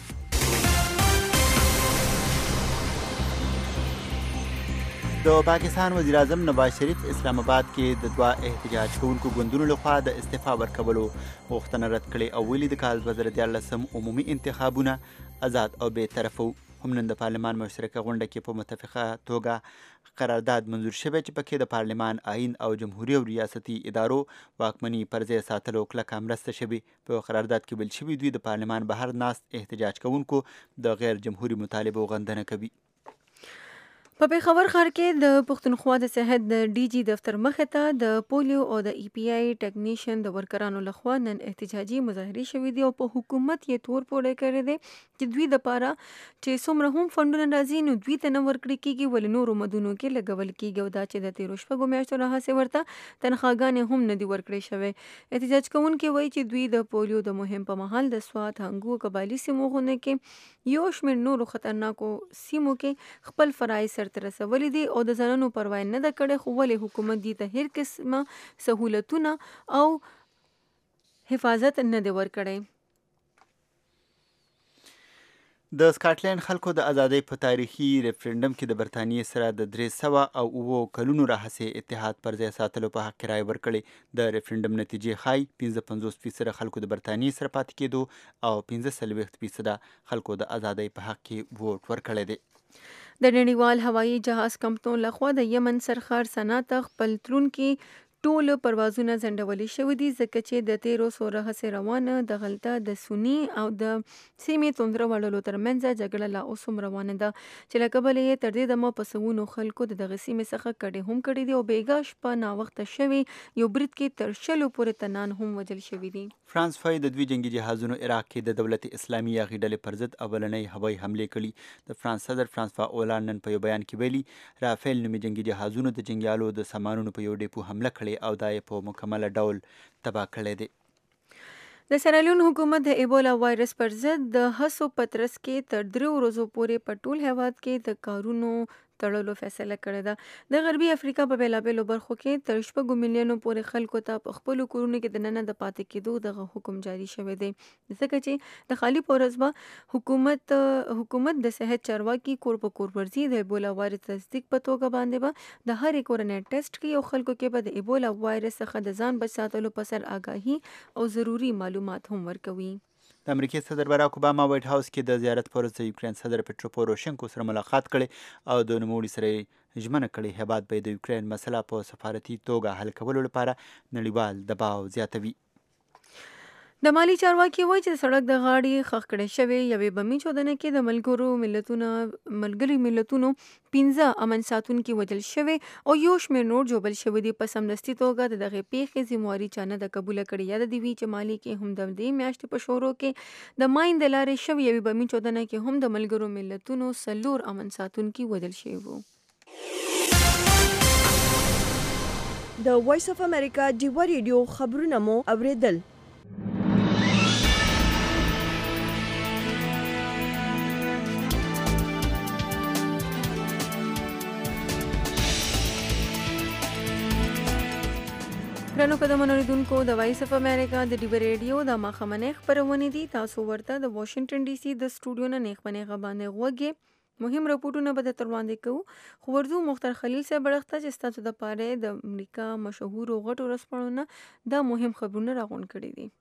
د پاکستان وزیر اعظم نواز شریف اسلام آباد کې د دوه احتجاج کوونکو ګوندونو لخوا د استعفا ورکولو غوښتنه رد کړې او ویلي د کال دوه زره دیارلسم عمومي انتخابونه آزاد او بې طرفه وو. هم نن د پارلمان مشترکه غونډه کې په متفقه توګه قرارداد منظور شوی چې پکې د پارلمان آئین او جمهوري او ریاستي ادارو واکمني پر ځای ساتلو کلکه مرسته شوې. په قرارداد کې ویل شوي دوی د پارلمان بهر ناست احتجاج کوونکو د غیر جمهوري مطالبو غندنه کوي. په پېښور ښار کې د پښتونخوا د صحت د ډي جي دفتر مخې ته د پولیو او د ای پی آی ټیکنیشن د ورکرانو لخوا نن احتجاجي مظاهرې شوې دي او په حکومت یې تور پورې کړی دی چې دوی دپاره چې څومره هم فنډونه راځي نو دوی ته نه ورکړي کېږي ولې نورو مدونو کې لګول کېږي او دا چې د تېرو شپږو میاشتو راهیسې ورته تنخواګانې هم نه دي ورکړې شوې. احتجاج کوونکي وایي چې دوی د پولیو د مهم په مهال د سوات هنګو قبایلي سیمو غونډې کې یو شمېر نورو خطرناکو سیمو کې خپل فرایض سرته رسولي دي او د ځانونو پروا نه ده کړې خو ولې حکومت دې ته هېڅ قسمه سهولتونه او حفاظت نه دی ورکړی. د سکاټلند خلکو د ازادۍ په تاریخي ریفرنډم کې د برتانیې سره د درې سوه او اوو کلونو راهیسې اتحاد پر ځای ساتلو په حق کې رایه ورکړې. د ریفرنډم نتیجې ښایي پنځه پنځوس فیصده خلکو د برتانیې سره پاتې کېدو او پنځه څلوېښت فیصده خلکو د ازادۍ په حق کې ووټ ورکړی دی. د نړیوال هوایي جهاز کمپنیو لخوا د یمن سرخار سنا ته خپل تلونکي ټول پروازونه ځنډولي شوي دي ځکه چې د تیرو سوره هڅې روانه د غلطه د سني او د سیمې توندره وړلو ترمنځ جګړه لا اوس هم روانه ده چې له کبله یې تر دې دمه په سوونو خلکو د دغه سیمې څخه کډې هم کړي دي او بېګا شپه ناوخته شوي یو برید کې تر شلو پورې تنان هم وژل شوي دي. فرانس فای د دوی جنگي جهازونو عراق کې د دولت اسلامي هغې ډلې پر ضد اولنۍ هوایي حملې کړي. د فرانس صدر فرانسوا اولان نن په یو بیان کې ویلي رافیل نومي جنگي جهازونو د جنګیالو د سامانونو په یو ډیپو حمله کړې او دا یې په مکمله ډول تباه کړی دی. د سیرالیون حکومت د ایبولا وایرس پر ضد د هڅو په ترڅ کې تر درې ورځو پورې په ټول هیواد کې د کارونو تړلو فیصله کړې ده. د غربي افریقا په بیلابیلو برخو کې تر شپږو میلیونو پورې خلکو ته په خپلو کورونو کې د ننه د پاتې کېدو دغه حکم جاري شوی دی ځکه چې د خالي په ورځ به حکومت حکومت د صحت چارواکي کور په کور ورځي د ایبولا وایرس تصدیق په توګه باندې به د هرې کورنۍ ټیسټ کوي او خلکو کې به د ایبولا وایرس څخه د ځان بچ ساتلو په سر آګاهي او ضروري معلومات هم ورکوي. د امریکې صدر باراک اوباما وایټ هاوس کې د زیارت پر وروسته د یوکرین صدر پټرو پوروشنکو سره ملاقات کړی او د نوموړي سره ژمنه کړې هیواد به د یوکرین مسله په سفارتي توګه حل کولو لپاره نړیوال دباو زیاتوي. د مالی چارواکي وایي چې سړک د غاړې ښخ کړی شوی یوې بمي چاودنه کې د ملګرو ملتونو ملګري ملتونو پنځه امن ساتونکي وژل شوي او یو شمېر نور ژوبل شوي دي. په سمدستي توګه د دغې پیښې ذمواري چا نه ده قبوله کړې. یاده دې وي چې مالي کې هم د دې میاشتې په شروع کې د ماین د لارې شوې یوې بمي چاودنه کې هم د ملګرو ملتونو څلور امن ساتونکي وژل شوي وو. د وایس اف امریکا ډیوه ریډیو خبرونه مو اوریدل. ګرانو قدمونو اوریدونکو د وایس اف امریکا د ډیوه ریډیو د ماښامنۍ خپرونې دي. تاسو ورته د واشنگټن ډي سي د سټوډیو نه نیغ په نیغه باندې غوږی. مهم راپورټونه به درته وړاندې کوو خو ورځو مختار خلیل صاحب برخته چې ستاسو د پاره د امریکا مشهورو غټو ورځپاڼو دا مهم خبرونه راغونډ کړي دي.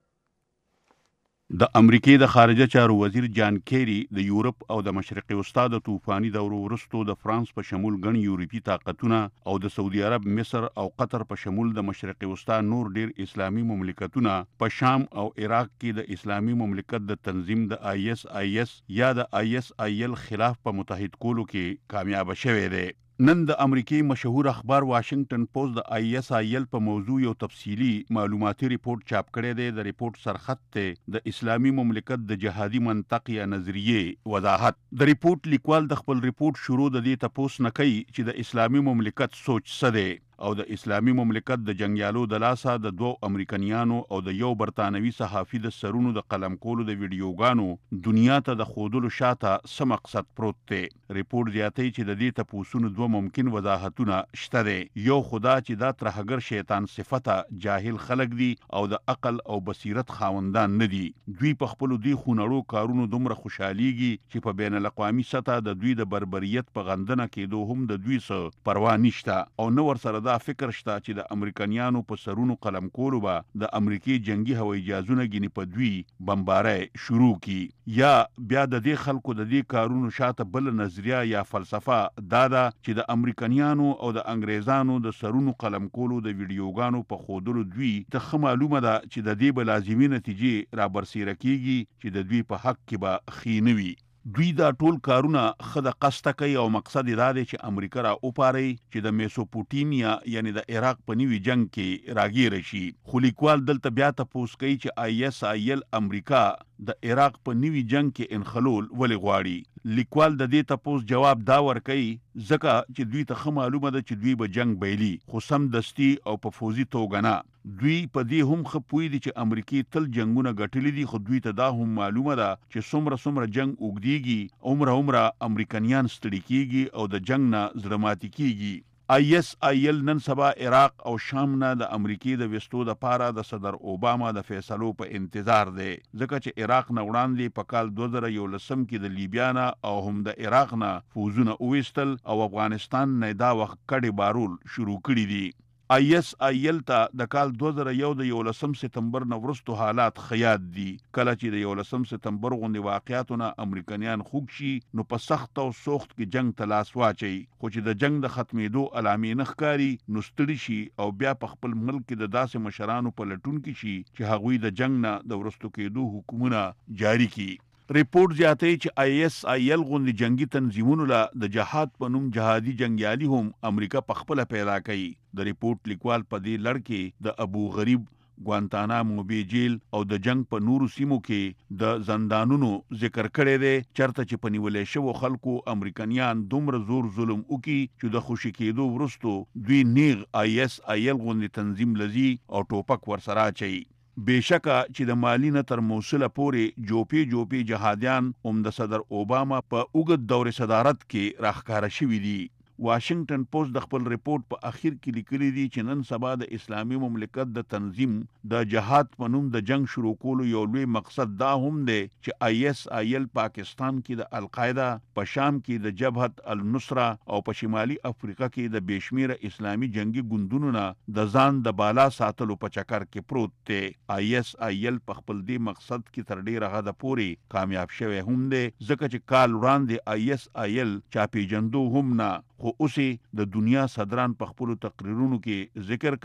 د امریکای د خارجه چارو وزیر جان کیری د یورپ او د مشرقي وسطا د طوفاني دورو وروسته د فرانس په شمول ګڼ یورپي طاقتونه او د سعودي عرب، مصر او قطر په شمول د مشرقي وسطا نور ډیر اسلامي مملکتونه په شام او عراق کې د اسلامي مملکت د تنظیم د آی اس آی اس یا د آی اس آی ال خلاف په متحد کولو کې کامیاب شوه دی. نن د امریکای مشهور اخبار واشنگټن پوسټ د آی اس آی ال په موضوع یو تفصیلی معلوماتي ریپورت چاپ کړی دی. د ریپورت سرخط ته د اسلامي مملکت د جهادي منطق یا نظریه وضاحت. د ریپورت لیکوال د خپل ریپورت شروع د دې تپوس نه کوي چې د اسلامي مملکت سوچ څه دی او د اسلامي مملکت د جنگیالو د لاسه د دوو امریکایانو او د یو برتانوي صحافي د سرونو د قلم کولو د ویډیوګانو دنیا ته د خودلو شاته څه مقصد پروت دی. ریپورت زیاتوي چې د دې تپوسونو دوه ممکن وضاحتونه شته دي. یو خدا چې دا ترهګر شیطان صفته جاهل خلک دي او د عقل او بصیرت خاوندان نه دي. دوی په خپل دوی خونړو کارونو دومره خوشحاليږي چې په بین الاقوامي سطح د دوی د بربریت په غندنه کېدو هم د دوی څه پروا نشته او نو ور سره دا فکر شته چې د امریکایانو په سرونو قلم کولو به د امریکای جنگي هوایي جهازونه ګینه په دوی بمبارۍ شروع کی. یا بیا د دې خلکو د دې کارونو شاته بل نظریه یا فلسفه دا ده چې د امریکایانو او د انګریزانو د سرونو قلم کولو د ویډیوګانو په خودلو دوی ته معلومه ده چې د دې بل لازمي نتیجې را برسیره کیږي چې د دوی په حق کې به خینوي. دوی دا ټول کارونه خد قصته کوي او مقصد دا دی چې امریکا را اوپاري چې د میسوپوټیمیا یعنی د عراق په نیوي جنگ کې راګیر شي. خو لیکوال دلته بیا تاسو کوي چې آی اس آی ال امریکا د عراق په نیوي جنگ کې انخلول ولې غواړي. لیکوال د دې تاسو جواب دا ورکوي ځکه چې دوی ته معلومه ده چې دوی به جنگ بیلی خو سم دستی او په فوزي توګه نه. دوی په دې هم خپوي دي چې امریکای تل جنگونه ګټلې دي خو دوی ته دا هم معلومه ده چې څومره څومره جنگ اوږديږي عمره عمره امریکایان ستړي کیږي او د جنگ نه زړه ماتي کیږي. آی اس آی ال نن سبا عراق او شام نه د امریکای د وستو د پاره د صدر اوباما د فیصلو په انتظار دی ځکه چې عراق نه وړاندې په کال دوه زره یولسم کې د لیبیا نه او هم د عراق نه فوزونه اويستل او افغانستان نه دا وخت کډي بارول شروع کړي دي. آی اس آی ال ته د کال دوه زره یو د یولسم سپتمبر نه وروسته حالات خیات دي. کله چې د یولسم سپتمبر غونډې واقعیتونه امریکایان خوږ شي نو په سخت او سوخت کې جنگ ته لاس واچي خو چې د جنگ د ختمېدو علامې نه ښکاري نو ستړي شي او بیا په خپل ملک کې د داسې مشرانو په لټون کې شي چې هغوی د جنگ نه د ورستو کېدو حکمونه جاری کړي. ریپورت زیاتوي چې آی اس آی ال غوندې جنگي تنظیمونو له د جهاد په نوم جهادي جنگیالي هم امریکا په خپل پیدا کوي. د ریپورت لیکوال په دې لړ کې د ابو غریب، ګوانتانامو بی جیل او د جنگ په نورو سیمو کې د زندانونو ذکر کړی دی چرته چې په نیولې شوو خلکو امریکایان دومره زور ظلم وکي چې د خوشي کېدو وروسته دوی نیغ آی اس آی ال غوندې تنظیم لذي او ټوپک ورسره اچي. بېشکه چې د مالی نه تر موصله پورې جوپی جوپی جهادیان هم د صدر اوباما په اوږد دور صدارت کې راښکاره شوي دي. واشنگټن پوسټ د خپل ریپورت په اخر کې لیکلي دي چې نن سبا د اسلامي مملکت د تنظیم د جهاد په نوم د جنگ شروع کولو یو لوی مقصد دا هم دی چې آی اس آی ال پاکستان کې د القاعده، په شام کې د جبهت النصره او په شمالي افریقا کې د بشمیره اسلامي جنگي ګوندونو نه د ځان د بالا ساتلو په چکر کې پروت دی. آی اس آی ال په خپل دې مقصد کې تر ډیره حده پورې کامیاب شوی هم دی ځکه چې کال وړاندې آی اس آی ال چاپېژندو هم نه خو اوسې د دنیا صدران په خپل تقریرونو کې ذکر کوي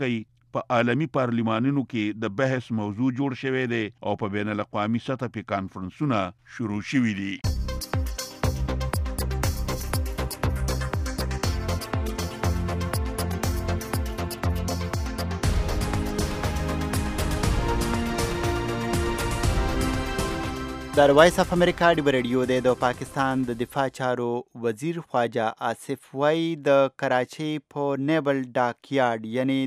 په عالمی پارلیمانونو کې د بحث موضوع جوړ شوی دی او په بین الاقوامي سطح په کانفرنسونه شروع شوي دي. د وایس اف امریکا ډیو ریډیو د پاکستان د دفاع چارو وزیر خواجه آصف وای د کراچۍ په نیبل ډاک یارډ یعنی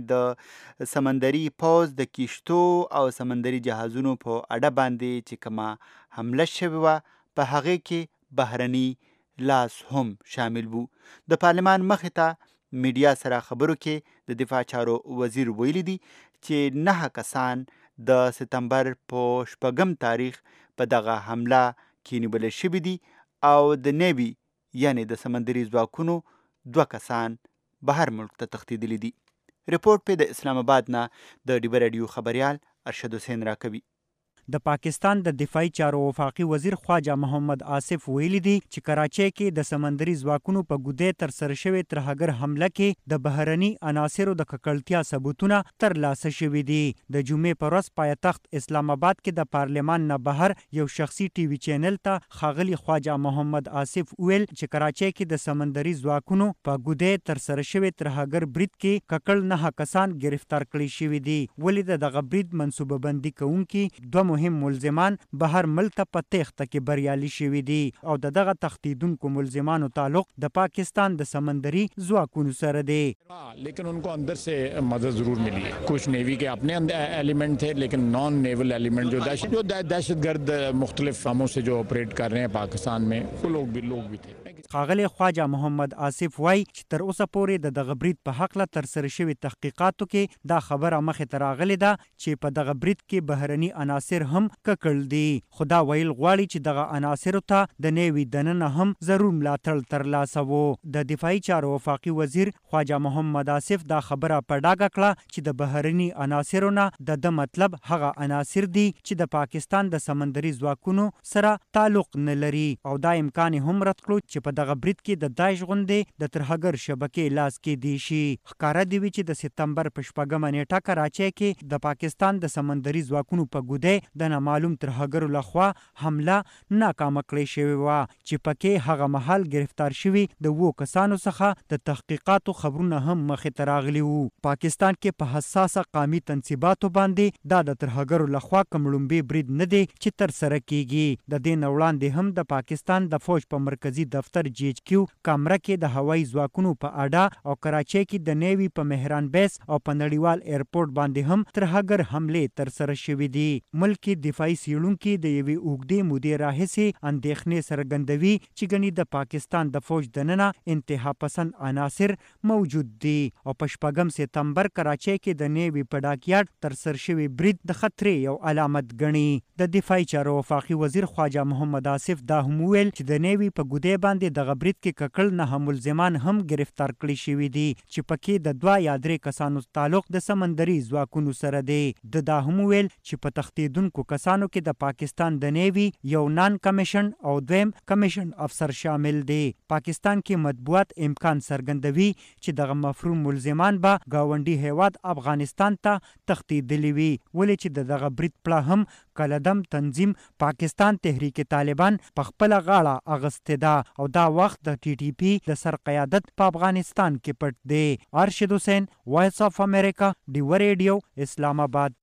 د سمندري پوز د کشتو او سمندري جهازونو په اډه باندې چې کومه حمله شوې وه په هغې کې بهرني لاس هم شامل وو. د پارلمان مخې ته میډیا سره خبرو کې د دفاع چارو وزیر ویلي دي چې نه کسان د ستمبر په شپږم تاریخ په دغه حمله کې نیول شوي دي او د نیوي یعنی د سمندري ځواکونو دوه کسان بهر ملک ته تښتېدلي دي. رپورټ په د اسلام آباد نه د ډیو ریډیو خبریال ارشد حسین راکوي. د پاکستان د دفاعي چارو وفاقي وزیر خواجه محمد آصف ویلي دي چې کراچۍ کې د سمندري ځواکونو په ګودې تر سره شوې ترهګر حمله کې د بهرني عناصرو د ککړتیا ثبوتونه ترلاسه شوي دي. د جمعې په ورځ پایتخت اسلام آباد کې د پارلمان نه بهر یو شخصي ټي وي چینل ته ښاغلي خواجه محمد آصف ویل چې کراچۍ کې د سمندري ځواکونو په ګودې تر سره شوې ترهګر برید کې ککړ نه کسان گرفتار کړي شوي دي. ولې د دغه برید منصوبه بندي کوونکي دوه مهم ملزمان بهر ملک ته په تېښته کې بریالي شوي دي او د دغه تښتېدونکو ملزمانو تعلق د پاکستان د سمندري ځواکونو سره دی. لیکن उनको अंदर से मदद जरूर मिली है. कुछ नेवी के अपने एलिमेंट थे लेकिन नॉन नेवल एलिमेंट जो दहशत जो दहशतगर्द मुख्तलिफ कामों से जो ऑपरेट कर रहे हैं पाकिस्तान में वो लोग भी लोग भी थे. ښاغلی خواجه محمد آصف وای چې تر اوسه پورې د دغه برید په هکله ترسره شوي تحقیقاتو کې دا خبره مخې ته راغلې ده چې په دغه برید کې بهرني عناصر هم ککړ دي. خو دا ویل غواړي چې دغه عناصرو ته د نیوي دننه هم ضرور ملاتړ ترلاسه و. د دفاعي چارو وفاقي وزیر خواجه محمد آصف دا خبره په ډاګه کړه چې د بهرني عناصرو نه د ده مطلب هغه عناصر دي چې د پاکستان د سمندري ځواکونو سره تعلق نه لري او دا امکان هم رد کړو چې په دغه برید کې د داعش غوندې د ترهګر شبکې لاس کې دی شي. ښکاره دی وي چې د سپتمبر په شپږمه نیټه کراچۍ کې د پاکستان د سمندري ځواکونو په ګودۍ د نامعلوم ترهګرو لخوا حمله ناکامه کړې شوې وه چې پکې هغه مهال گرفتار شوي د اوو کسانو څخه د تحقیقاتو خبرونه هم مخې ته راغلي وو. پاکستان کې په حساسه قامي تنصیباتو باندې دا د ترهګرو لخوا کوم لومبي برید نه دی چې ترسره کیږي. د دې نه وړاندې هم د پاکستان د فوج په مرکزي دفتر جی ایچ کیو کامره کې د هوایي ځواکونو په اډه او کراچۍ کې د نیوي په مهران بیس او په نړیوال ایرپورټ باندې هم ترهګر حملې ترسره شوي دي. ملک دفاعي څیړونکي د یوې اوږدې مودې راهیسې اندېښنې څرګندوي چې ګنې د پاکستان د فوج دننه انتها پسند عناصر موجود دي او په شپږم سپتمبر کراچۍ کې د نیوي په ډاکیارډ ترسره شوي برید د خطرې یو علامت ګڼي. د دفاعي چارو وفاقي وزیر خواجه محمد آصف دا هم وویل چې د نیوي په ګودۍ باندې دغه برید کې ککړ نه ملزمان هم گرفتار کړي شوي دي چې پکې د دوه یا درې کسانو تعلق د سمندري ځواکونو سره دی. د دا هم ویل چې په تښتېدونکو کسانو کې د پاکستان د نیوي یو نان کمیشن او دویم کمیشن افسر شامل دی. پاکستان کې مطبوعات امکان څرګندوي چې دغه مفروم ملزمان به ګاونډي هیواد افغانستان ته تښتېدلي وي. ولې چې د دغه برید پړه هم کلدم تنظیم پاکستان تحریک طالبان په خپله غاړه اغستې ده او دا وخت د ټي ټي پی د سر قیادت په افغانستان کې پټ دی. ارشد حسین، وایس اف امریکا، ډیو ریډیو، اسلام آباد.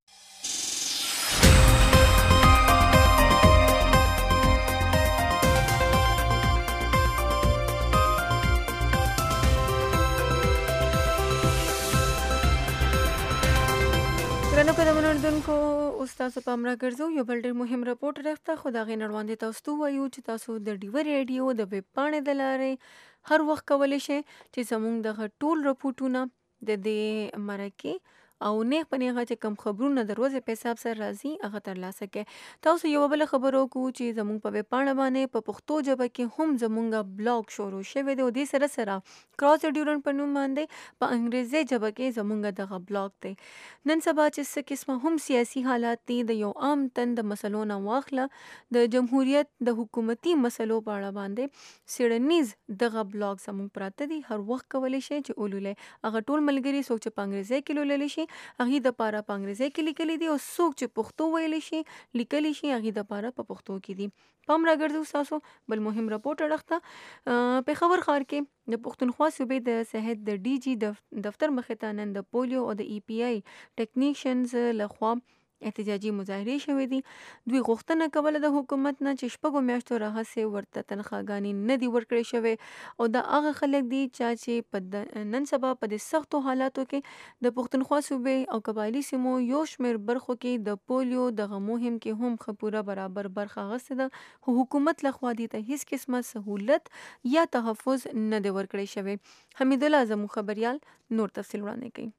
درنو قدمونو اردوونکو اوس تاسو پام راګرځو یو بل ډېر مهم رپورټ راځه خو د هغې نه وړاندې تاسو ته ووایو چې تاسو د ډیو ریډیو د ویب پاڼې د لارې هر وخت کولی شئ چې زموږ دغه ټول رپورټونه د دې مرکې او نیغ په نیغه چې کوم خبرونه د ورځې په حساب سره راځي هغه ترلاسه کړئ. تاسو یوه بله خبره وکړو چې زموږ په ویب پاڼه باندې په پښتو ژبه کې هم زموږ بلاګ شروع شوی دی او دې سره سره کراس د ډیورنډ په نوم باندې په انګریزي ژبه کې زموږ دغه بلاګ دی. نن سبا چې څه قسمه هم سیاسي حالات دي د یو عام تن د مسلو نه واخله د جمهوریت د حکومتي مسلو په اړه باندې څېړنیز دغه بلاګ زموږ پراته دي. هر وخت کولی شئ چې ولولئ. هغه ټول ملګري څوک چې په انګریزي کې لوللی شي هغې دپاره په انګریزي کې لیکلي دي، او څوک چې پښتو ویلی شي لیکلی شي هغې دپاره په پښتو کې دي. پام راګرځو ستاسو بل مهم راپورټ اړخ ته. پېښور ښار کې د پښتونخوا صوبې د صحت د ډي جي دفتر مخې ته نن د پولیو او د ای پی آی ټیکنیشنز لخوا احتجاجي مظاهرې شوې دي. دوی غوښتنه کوله د حکومت نه چې شپږو میاشتو راهیسې ورته تنخواګانې نه دي ورکړې شوې، او دا هغه خلک دي چې په نن سبا په دې سختو حالاتو کې د پښتونخوا صوبې او قبایلي سیمو یو شمېر برخو کې د پولیو دغه مهم کې هم ښه پوره برابر برخه اخیستې ده، خو حکومت لخوا دې ته هیڅ قسمه سهولت یا تحفظ نه دی ورکړی شوی. حمیدالله زموږ خبریال نور تفصیل وړاندې کوي.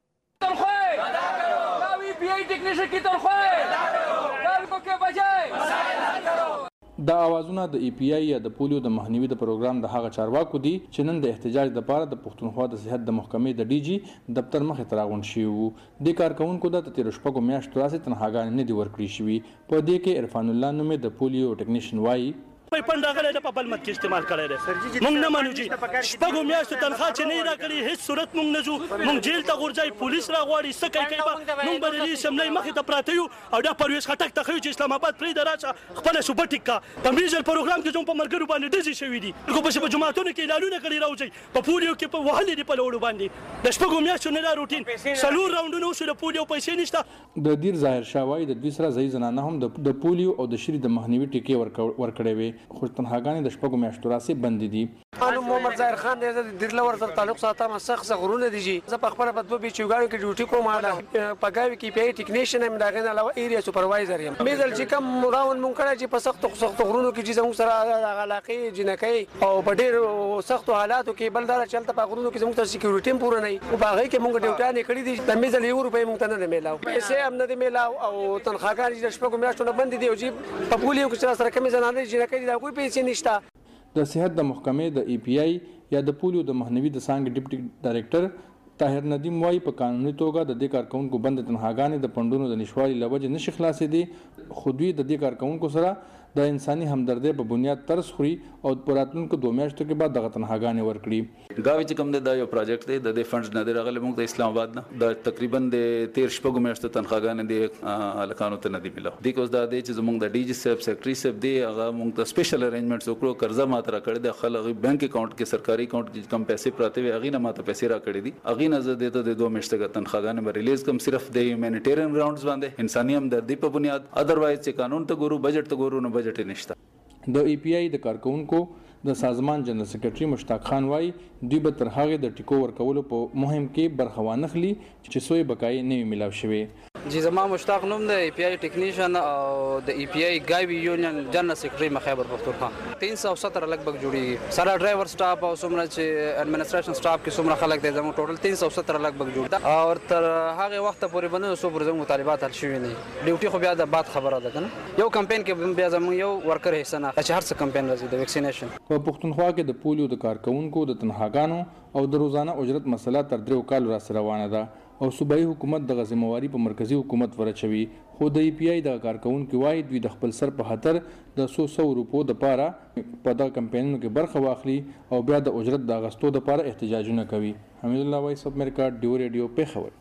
دا اوازونه د ای پی آی یا د پولیو د مخنیوي د پروګرام د هغه چارواکو دي چې نن د احتجاج لپاره د پښتونخوا د صحت د محکمې د ډي جي دفتر مخې ته راغونډ شوي وو. دې کارکوونکو د تیرو شپږو میاشتو راهیسې تنخواګانې نه دي ورکړې شوي. په دې کې عرفان الله نومې د پولیو ټیکنیشن وایي پند راغلی ده په بل مت کې استعمال کړی دی. موږ نه منو چې شپږو میاشتو تنخوا چې نه یې راکړي هېڅ صورت موږ نه ځو. موږ جیل ته غورځوي، پولیس راغواړي، څه کوي کوي به موږ به د دې اسمبلۍ مخې ته پراته یو او دا پرویز خټک ته ښیو چې اسلام آباد پرېږده راشه خپله صوبه ټیک کړه. په میزل پروګرام کې زموږ په ملګرو باندې ډزې شوي دي، خلکو پسې په جوماتونو کې اعلانونه کړي راوځئ، په پولیو کې په وهلې دي په لوړو باندې. د شپږو میاشتو نه دا روټین څلور راونډونه وشو، د پولیو پیسې نشته. د دیر ظاهر شاه وایي د دوی سره ځایي زنانه هم د پولیو او د شري د مخنیوي ټیکې ورکړې وې، خو تنخواګانې د شپږو میاشتو راهیسې بندې دي. انا محمد ظاهر خان دی، زه د دیرلور سره تعلق ساتم. سخت سخت غرونه دي جی، زه په خپله په دوه بیچوګانو کې ډیوټي کوم. په ګاوي کې پی آی ټیکنیشن یم، د هغې نه علاوه ایریا سوپروایزر یم. میزل چې کوم راوند مونږ کړی چې په سختو سختو غرونو کې چې زموږ سره هغه علاقې جنکۍ او په ډېرو سختو حالاتو کې بل دا چې هلته په غرونو کې زموږ ته سکیورټي هم پوره نه وي، خو په هغې کې مونږ ډیوټیانې کړي دي. د میزل یو روپۍ مونږ ته نه دی میلاو، پیسې هم نه دی میلاو، او تنخواګانې چې د شپږو میاشتو نه بندې دي. او جی په پولیو کې چې راسره کمې زنانې جنکۍ دي د هغوی پیسې نشته. د صحت د محکمې د ای پی آی یا د پولیو د مخنیوي د څانګې ډیپټي ډایرکټر طاهر ندیم وایي په قانوني توګه د دې کارکوونکو بند تنخواګانې د پندونو د نشوالي له وجې نشي خلاصېدې، خو دوی د دې کارکوونکو سره د انساني همدردۍ په بنیاد ترس خوري او په راتلونکو دوه میاشتو کې بعد دغه تنخواګانې ورکړي. ګاوي چې کوم دی دا یو پروجیکټ دی، د دې فنډز نه دی راغلی موږ د اسلام آباد نه. د تقریبا د تیر شپږو میاشتو تنخواګانې د هلکانو ته نه دي میلاو. دې کې اوس دا دی چې زموږ د ډي جي صاحب سیکرټري صاحب دی، هغه موږ ته سپیشل ارینجمنټس وکړو، قرضه ماته راکړې ده، خل هغې بینک اکاونټ کې سرکاري اکاونټ کې کم پیسې پراته وي هغې نه ماته پیسې راکړې دي. هغې نه زه دې ته د دوه میاشتو تنخواګانې به ریلیز کړم صرف د هیومینیټیرین ګراونډز باندې، انساني همدردي په بنیاد. ادروایز چې قانون ته ګورو، بجټ ته ګورو، نو بجټ یې نشته. د ای پی آی د کارکوونکو د سازمان جنرال سیکرټري مشتاق خان وایي دوی به تر هغې د ټیکو ورکولو په مهم کې برخه وانخلي چې څو یې بقایې نه وي میلاو شوې. جی زما مشتاق نوم د ای پی آی ټیکنیشن او د ای پی آی ګاوي یونین جنرال سیکرټري خیبر پښتونخوا. تین سو ستر لګ بګ جوړیږي، سره ډرایور سټاف او څومره چې اډمنسټریشن سټاف کې څومره خلک دي زموږ ټوټل تین سو ستر لګ بګ جوړ ده. او تر هغه وخت پورې باندې سو پر زموږ مطالبات حل شوي نه. ډیوټي خو بیا د بعد خبره ده کنه. یو کمپاین کې بیا زموږ یو ورکر حصہ نه چې هر څه کمپاین راځي د ویکسینیشن. په پښتونخوا کې د پولیو د کارکوونکو د تنخواګانو او د روزانه اجرت مسله تر دریو کالو را روانه ده او صوبایي حکومت د ذمہواری په مرکزی حکومت ورچوي. خو د ای پی آی د کارکوونکو وایي دوی د خپل سر په خاطر د څو سو روپو د پاره په دغه کمپاینونو کې برخه واخلي او بیا د اجرت د اغستو د پاره احتجاجونه کوي. حمیدالله وایس اف امریکا ډیو ریډیو پیښور.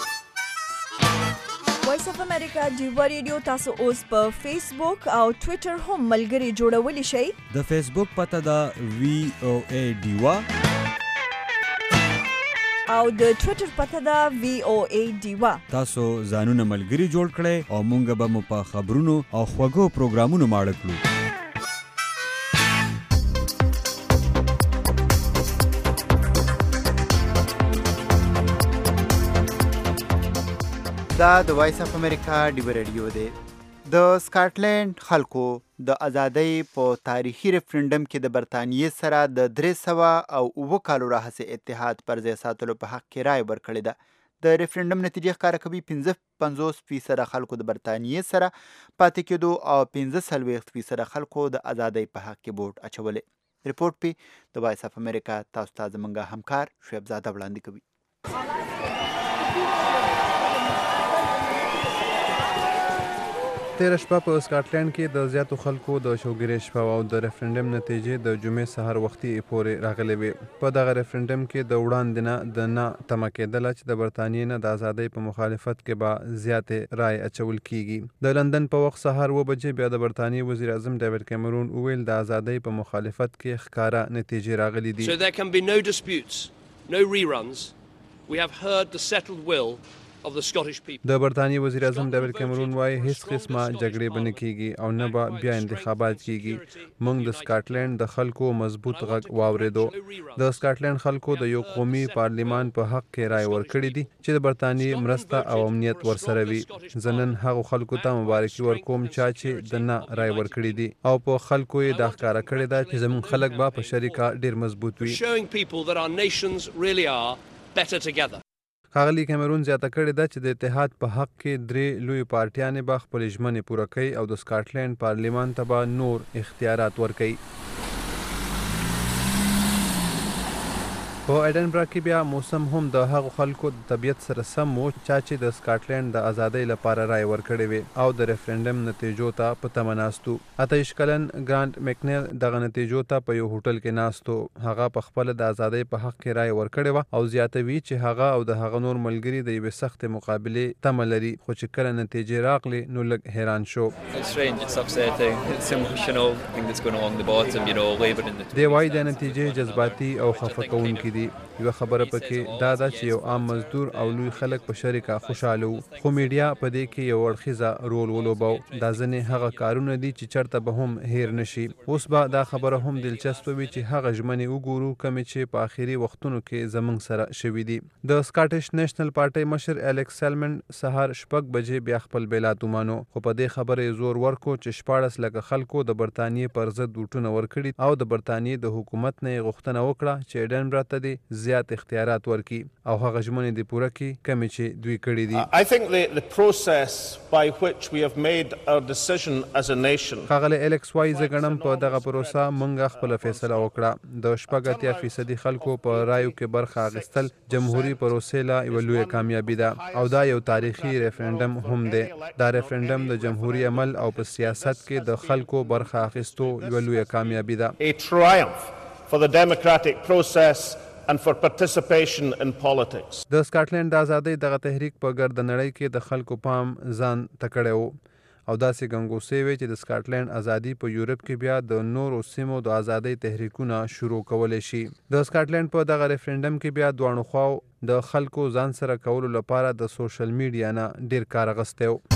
وایس اف امریکا ډیو ریډیو تاسو اوس په فیسبوک او ټوئیټر هم ملګري جوړولی شئ. د فیسبوک پته ده وی او ای ډیوا او د ټوئیټر پته ده وی او ای ډیوا. تاسو ځانونه ملګري جوړ کړئ او مونږ به مو په خبرونو او خوږو پروګرامونو ماړه کړو. دا د وایس اف امریکا ډیو ریډیو دی. د سکاټلند خلکو د ازادۍ په تاریخي ریفرنډم کې د برطانیې سره د درې سوه او اووه کالو راهیسې اتحاد پر ځای ساتلو په حق کې رایه ورکړې ده. د ریفرنډم نتیجې ښکاره کوي پنځه پنځوس فیصده خلکو د برطانیې سره پاتې کېدو او پنځه څلوېښت فیصده خلکو د ازادۍ په حق کې ووټ اچولی. ریپورټ پې د وایس اف امریکا تاسو ته زموږ همکار شعیب زاده وړاندې کوي. تیره شپه په سکاټلند کې د زیاتو خلکو د شوګیرۍ شپه او د ریفرنډم نتیجې د جمعې سهار وختي پورې راغلې وې. په دغه ریفرنډم کې د وړاندې نه د نه تمه کېدله چې د برطانیې نه د ازادۍ په مخالفت کې به زیاتې رای اچول کیږي. د لندن په وخت سهار اوه بجې بیا د برطانیې وزیر اعظم ډیوډ کیمرون وویل د ازادۍ په مخالفت کې ښکاره نتیجې راغلي دي. So there can be no disputes, no reruns. We have heard the settled will of the Scottish people. د برطانیې وزیر اعظم ډیوډ کیمرون وایي هیڅ قسمه جګړې به نه کیږي او نه به بیا انتخابات کیږي. موږ د سکاټلند د خلکو مضبوط غږ واورېدو. د سکاټلند خلکو د یو قومي پارلیمان په حق کې رای ورکړي دي چې د برطانیې مرسته او امنیت ورسره وي. زه نن هغو خلکو ته مبارکي ورکوم چا چې د نه رای ورکړي دي او په خلکو یې دا ښکاره کړې ده چې زموږ خلک به په شریکه ډیر مضبوط وي. Showing people that our nations really are better together. ښاغلي کیمرون زیاته کړې ده چې د اتحاد په حق کې درې لوی پارټیانې به خپلې ژمنې پوره کوي او د سکاټلند پارلیمان ته به نور اختیارات ورکوي. په ایډنبرا کې بیا موسم هم د هغو خلکو د طبیعت سره سم و چا چې د سکاټلند د ازادۍ لپاره رای ورکړې وې او د ریفرنډم نتیجو ته په تمه ناست و. اته ویشت کلن ګرانټ مکنیل دغه نتیجو ته په یو هوټل کې ناست و. هغه په خپله د ازادۍ په حق کې رای ورکړې وه او زیاتوي چې هغه او د هغه نور ملګري د یوې سختې مقابلې تمه لري خو چې کله نتیجې راغلې نو لږ حیران شو. دی وایي د نتیجې جذباتي او خفه کوونکي دي. یوه خبره پکې دا ده چې یو عام مزدور او لوی خلک په شریکه خوشاله وو خو میډیا په دې کې یو اړخیزه رول ولوباو. دا ځینې هغه کارونه دي چې چرته به هم هیر نشي. اوس به دا خبره هم دلچسپه وي چې هغه ژمنې وګورو کومې چې په آخري وختونو کې زموږ سره شوي دي. د سکاټیش نیشنل پارټۍ مشر الیکس سیلمنډ سهار شپږ بجې بیا خپل بیلات ومانو خو په دې خبره یې زور ورکو چې شپاړس لکه خلکو د برطانیې پر ضد ووټونه ورکړي او د برطانیې د حکومت نه یې غوښتنه وکړه چې ایډنبرا ته دې زیات اختیارات ورکړي او هغه ژمنې دې پوره کړي کومې چې دوی کړي دي. I think the, the process by which we have made our decision as a nation. ښاغلی الیکس وایي زه ګڼم په دغه پروسه موږ خپله فیصله وکړه. د شپږ اتیا فیصدي خلکو په رایو کې برخه اخیستل جمهوري پروسې له یوه لویه کامیابي ده او دا یو تاریخي ریفرنډم هم دی. دا ریفرنډم د جمهوري عمل او په سیاست کې د خلکو برخه اخیستو یوه لویه کامیابي ده. A triumph for the democratic process and for participation in politics. د سکاټلند د ازادۍ دغه تحریک په ګرد نړۍ کې د خلکو پام ځان ته کړی و او داسې ګنګوسې وې چې د سکاټلند ازادي په یورپ کې بیا د نورو سیمو د ازادۍ تحریکونه شروع کولی شي. د سکاټلند په دغه ریفرنډم کې بیا دواړو خواو د خلکو ځان سره کولو لپاره د سوشل میډیا نه ډیر کار اخیستی و.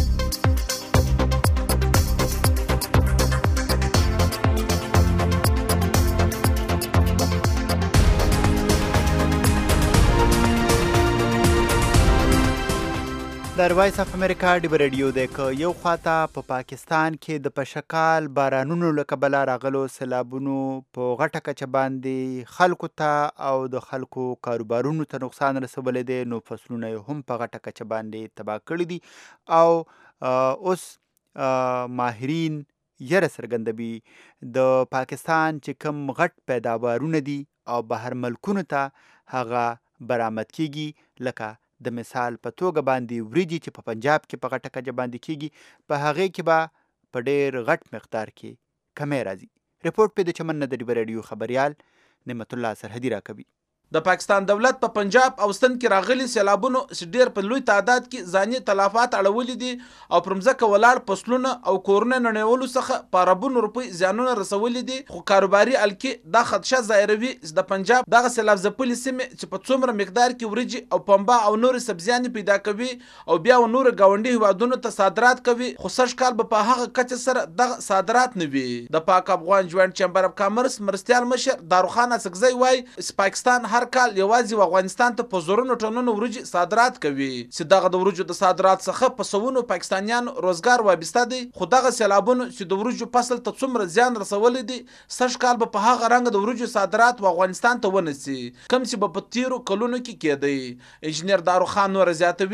د وایس اف امریکا ډیبه رادیو دی که یو خواته په پا پاکستان کې د پشکال بارانونو له کبله راغلو سیلابونو په غټه کچه باندې خلکو ته او د خلکو کاروبارونو ته نقصان رسولی دی نو فصلونه یې هم په غټه کچه باندې تباه کړي دي او اوس ماهرین یره څرګندوي د پاکستان چې کوم غټ پیداوارونه دي او بهر ملکونو ته هغه برآمد کیږي لکه د مثال په توګه باندې وریجې چې په پنجاب کې په غټه کچه باندې کیږي په هغې کې به په ډېر غټ مقدار کې کمی راځي. رپورټ په د چمن نه د ډیبه رادیو خبریال نعمت الله سرحدي راکوي. د پاکستان دولت په پنجاب او سند کې راغلي سیلابونو ډېر په لوی تعداد کې ځاني تلفات اړولي دي او پر مځکه ولاړ فصلونه او کورونه نړیولو څخه په اربونو روپۍ زیانونه رسولي دي. خو کاروباري الکې دا خدشه ظاهروي چې د پنجاب دغه سیلاب ځپلې سیمې چې په څومره مقدار کې وریجې او پنبه او نورې سبزیانې پیدا کوي او بیا نورو ګاونډي هیوادونو ته صادرات کوي خو سږ کال به په هغه کچه سره دغه صادرات نه وي. د پاک افغان جوینټ چمبر اف کامرس مرستیال مشر داروخان اڅکزی وایي پاکستان هر کال یوازې افغانستان ته په زرونو ټنونو وریجې صادرات کوي چې دغه د وریجو د صادرات څخه په سوونو پاکستانیان روزګار وابسته دي. خو دغه سیلابونو چې د وریجو فصل ته څومره زیان رسولی دي سږ کال به په هغه رنګ د وریجو صادرات افغانستان ته ونسي کوم چې به په تیرو کلونو کې کېدی. انجینر داروخان نور زیاتوي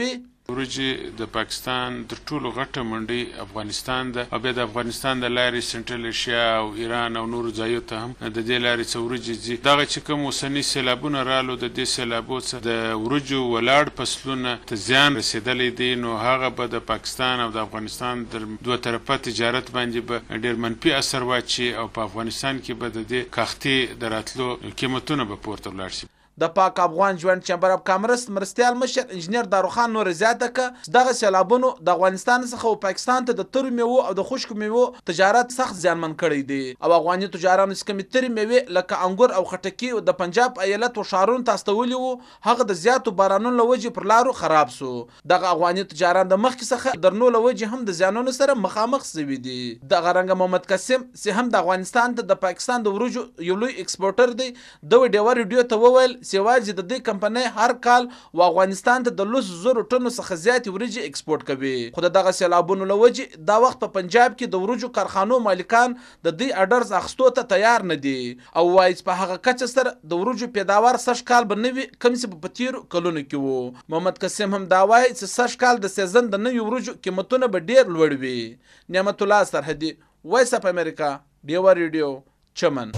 ورجې د پاکستان تر ټولو غټه منډي افغانستان ده او بیا د افغانستان د لارې سنټرل ایشیا او ایران او نورو ځایو ته هم د دې لارې څه ورجې ځي. دغه چې کوم اوسني سیلابونه رالو د دې سیلابو څخه د ورجو ولاړ فصلونه ته زیان رسېدلی دی، نو هغه به د پاکستان او د افغانستان د دوه طرفه تجارت باندې به ډېر منفي اثر واچي او په افغانستان کې به د دې کښتې د راتلو قیمتونه به پورته ولاړ شي. د پاک افغان ژوند چمبر اف کامرس مرستیال مشر انجنیر داروخان نور زیاته ک دغه سیلابونو د افغانستان څخه او پاکستان ته د تر میوه او د خشک میوه تجارت سخت زیانمن کړی دی او افغاني تجارانو سکه تر میوه لکه انګور او خټکی د پنجاب ایالت او شارون تاستولی وو هغه د زیاتو بارانونو لوجه پر لارو خراب سو. دغه افغاني تجاران د مخ څخه درنو لوجه هم د زیانونو سره مخامخ شوي دي. د غرنګ محمد قاسم سي هم د افغانستان ته د پاکستان د ورجو یو لوی ایکسپورټر دی. د ویډیو ریډیو ته وویل سیواجی د دې کمپنۍ هر کال و افغانستان ته د لس زرو ټنو څخه زیات ورجې ایکسپورټ کوي. خو دغه سیلابونو له وجې دا وخت په پنجاب کې د ورجو کارخانو مالکان د دې اډرز اخستو ته تیار نه دي او وایي په هغه کچه سره د ورجو پیداوار سږ کال به نه وي کوم چې په تیرو کلونو کې وو. محمد قاسم هم دا وایي چې سږ کال د سیزن د نوي ورجو قیمتونه به ډېر لوړ وي. نعمت الله سرحدي، وایس اف امریکا، ډیوا ریډیو، چمن.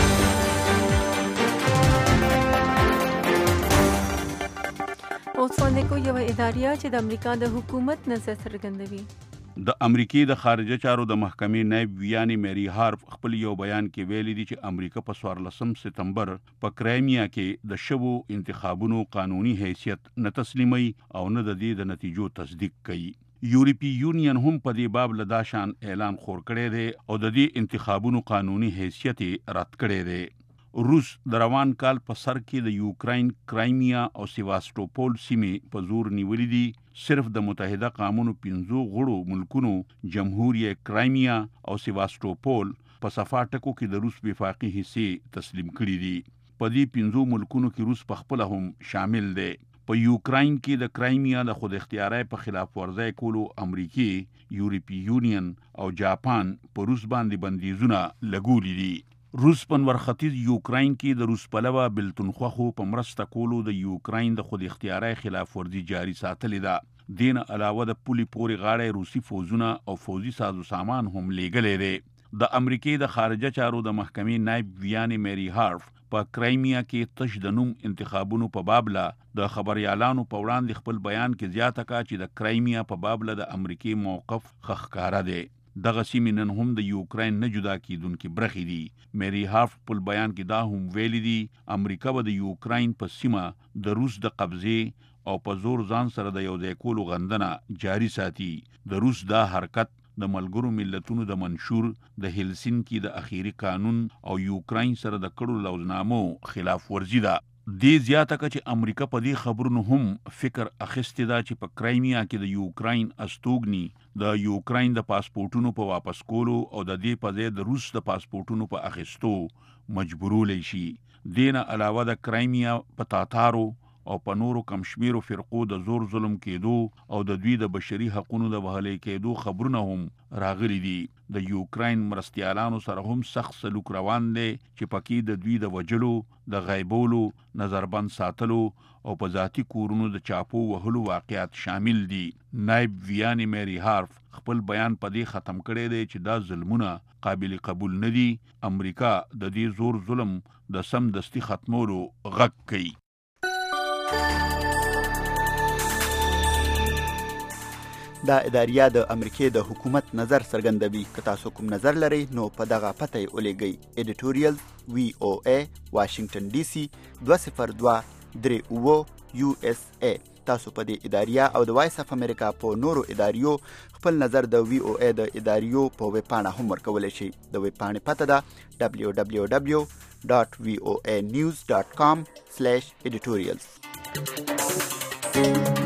اوس باندې کو یو اداریه چې د امریکا د حکومت نظر څرګندوي. د امریکای د خارجه چارو د محکمې نائب ویانې میری هارف خپل یو بیان کې ویلي دي چې امریکا په څوارلسم سپتمبر په کرایمیا کې د شوو انتخابونو قانوني حیثیت نه تسلیمي او نه د دې د نتیجو تصدیق کوي. یورپی یونین هم په دې باب له دا شان اعلان خور کړی دی او د دې انتخابونو قانوني حیثیت رد کړی دی. روس د روان کال په سر کې د یوکراین کرایمیا او سیواستوپول سیمې په زور نیولې دي. صرف د متحده قومونو پنځو غړو ملکونو جمهوریت کرایمیا او سیواستوپول په صفا ټکو کې د روس وفاقي حصے تسلیم کړي دي. په دې پنځو ملکونو کې روس په خپل هم شامل دی. په یوکراین کې د کرایمیا د خود اختیارۍ په خلاف ورزۍ کولو امریکای، یورپی یونین او جاپان په روس باندې بندیزونه لګولي دي. روس په ورختیز یوکراین کې د روس پلوه بلتونخواخو په مرسته کولو د یوکراین د خود اختیارۍ خلاف ورزي جاري ساتلې ده. دین علاوه د پولي پوري غاړې روسي فوزونه او فوزي سازو سامان هم لیږلی دی. د امریکای د خارجه چارو د محکمې نائب ویانې میری هارف په کرایمیا کې تش د نوم انتخابونو په بابله د خبريالانو په وړاندې خپل بیان کې زیاته کا چې د کرایمیا په بابله د امریکای موقف ښکاره دی. دغه سیمې نن هم د یوکراین نه جدا کیدونکې برخې دي. میری هارف په بیان کې دا هم ویلي دي امریکا به د یوکراین په سیمه د روس د قبضې او په زور ځان سره د یو ځای کولو غندنه جاري ساتي. د روس دا حرکت د ملګرو ملتونو د منشور د هلسینکی د اخیری قانون او یوکراین سره د کړو لوزنامو خلاف ورزي ده. دې زیاته که چې امریکا په دې خبرونو هم فکر اخیستی دا چې په کرایمیا کې د یوکراین استوګني د یوکراین د پاسپورټونو په واپس کولو او د دې په ځای د روس د پاسپورټونو په اخیستو مجبورولای شي. دین علاوه د کرایمیا په تاتارو او په نورو کم شمیرو فرقو د زور ظلم کېدو او د دوی د بشري حقوقو د وهلې کېدو خبرونه هم راغلي دي. د یوکراین مرستیالانو سره هم سخت سلوک روان دی چې پکې د دوی د وجلو، د غیبولو، نظربند ساتلو او په ذاتی کورونو د چاپو وهلو واقعات شامل دي. نائب ویانې میری هارف خپل بیان په دې ختم کړی دی چې دا ظلمونه قابل قبول نه دي. امریکا د دې زور ظلم د سم دستي ختمولو غږ کوي. دا اداریه د امریکای د حکومت نظر څرګندوي. که تاسو کوم نظر لرئ نو په دغه پته یې ولیږئ. ایډیټوریل وی او ای واشنگټن ډي سي دوه صفر دوه درې اوه یو اس ای. تاسو په دې اداریه او د وایس اف امریکا په نورو اداریو خپل نظر د وی او ای د اداریو په ویب پاڼه هم ورکولی شئ. د ویب پاڼې پته ده دبلیو دبلیو دبلیو ډاټ وی او ای نیوز ډاټ کام سلیش ایډیټوریلز.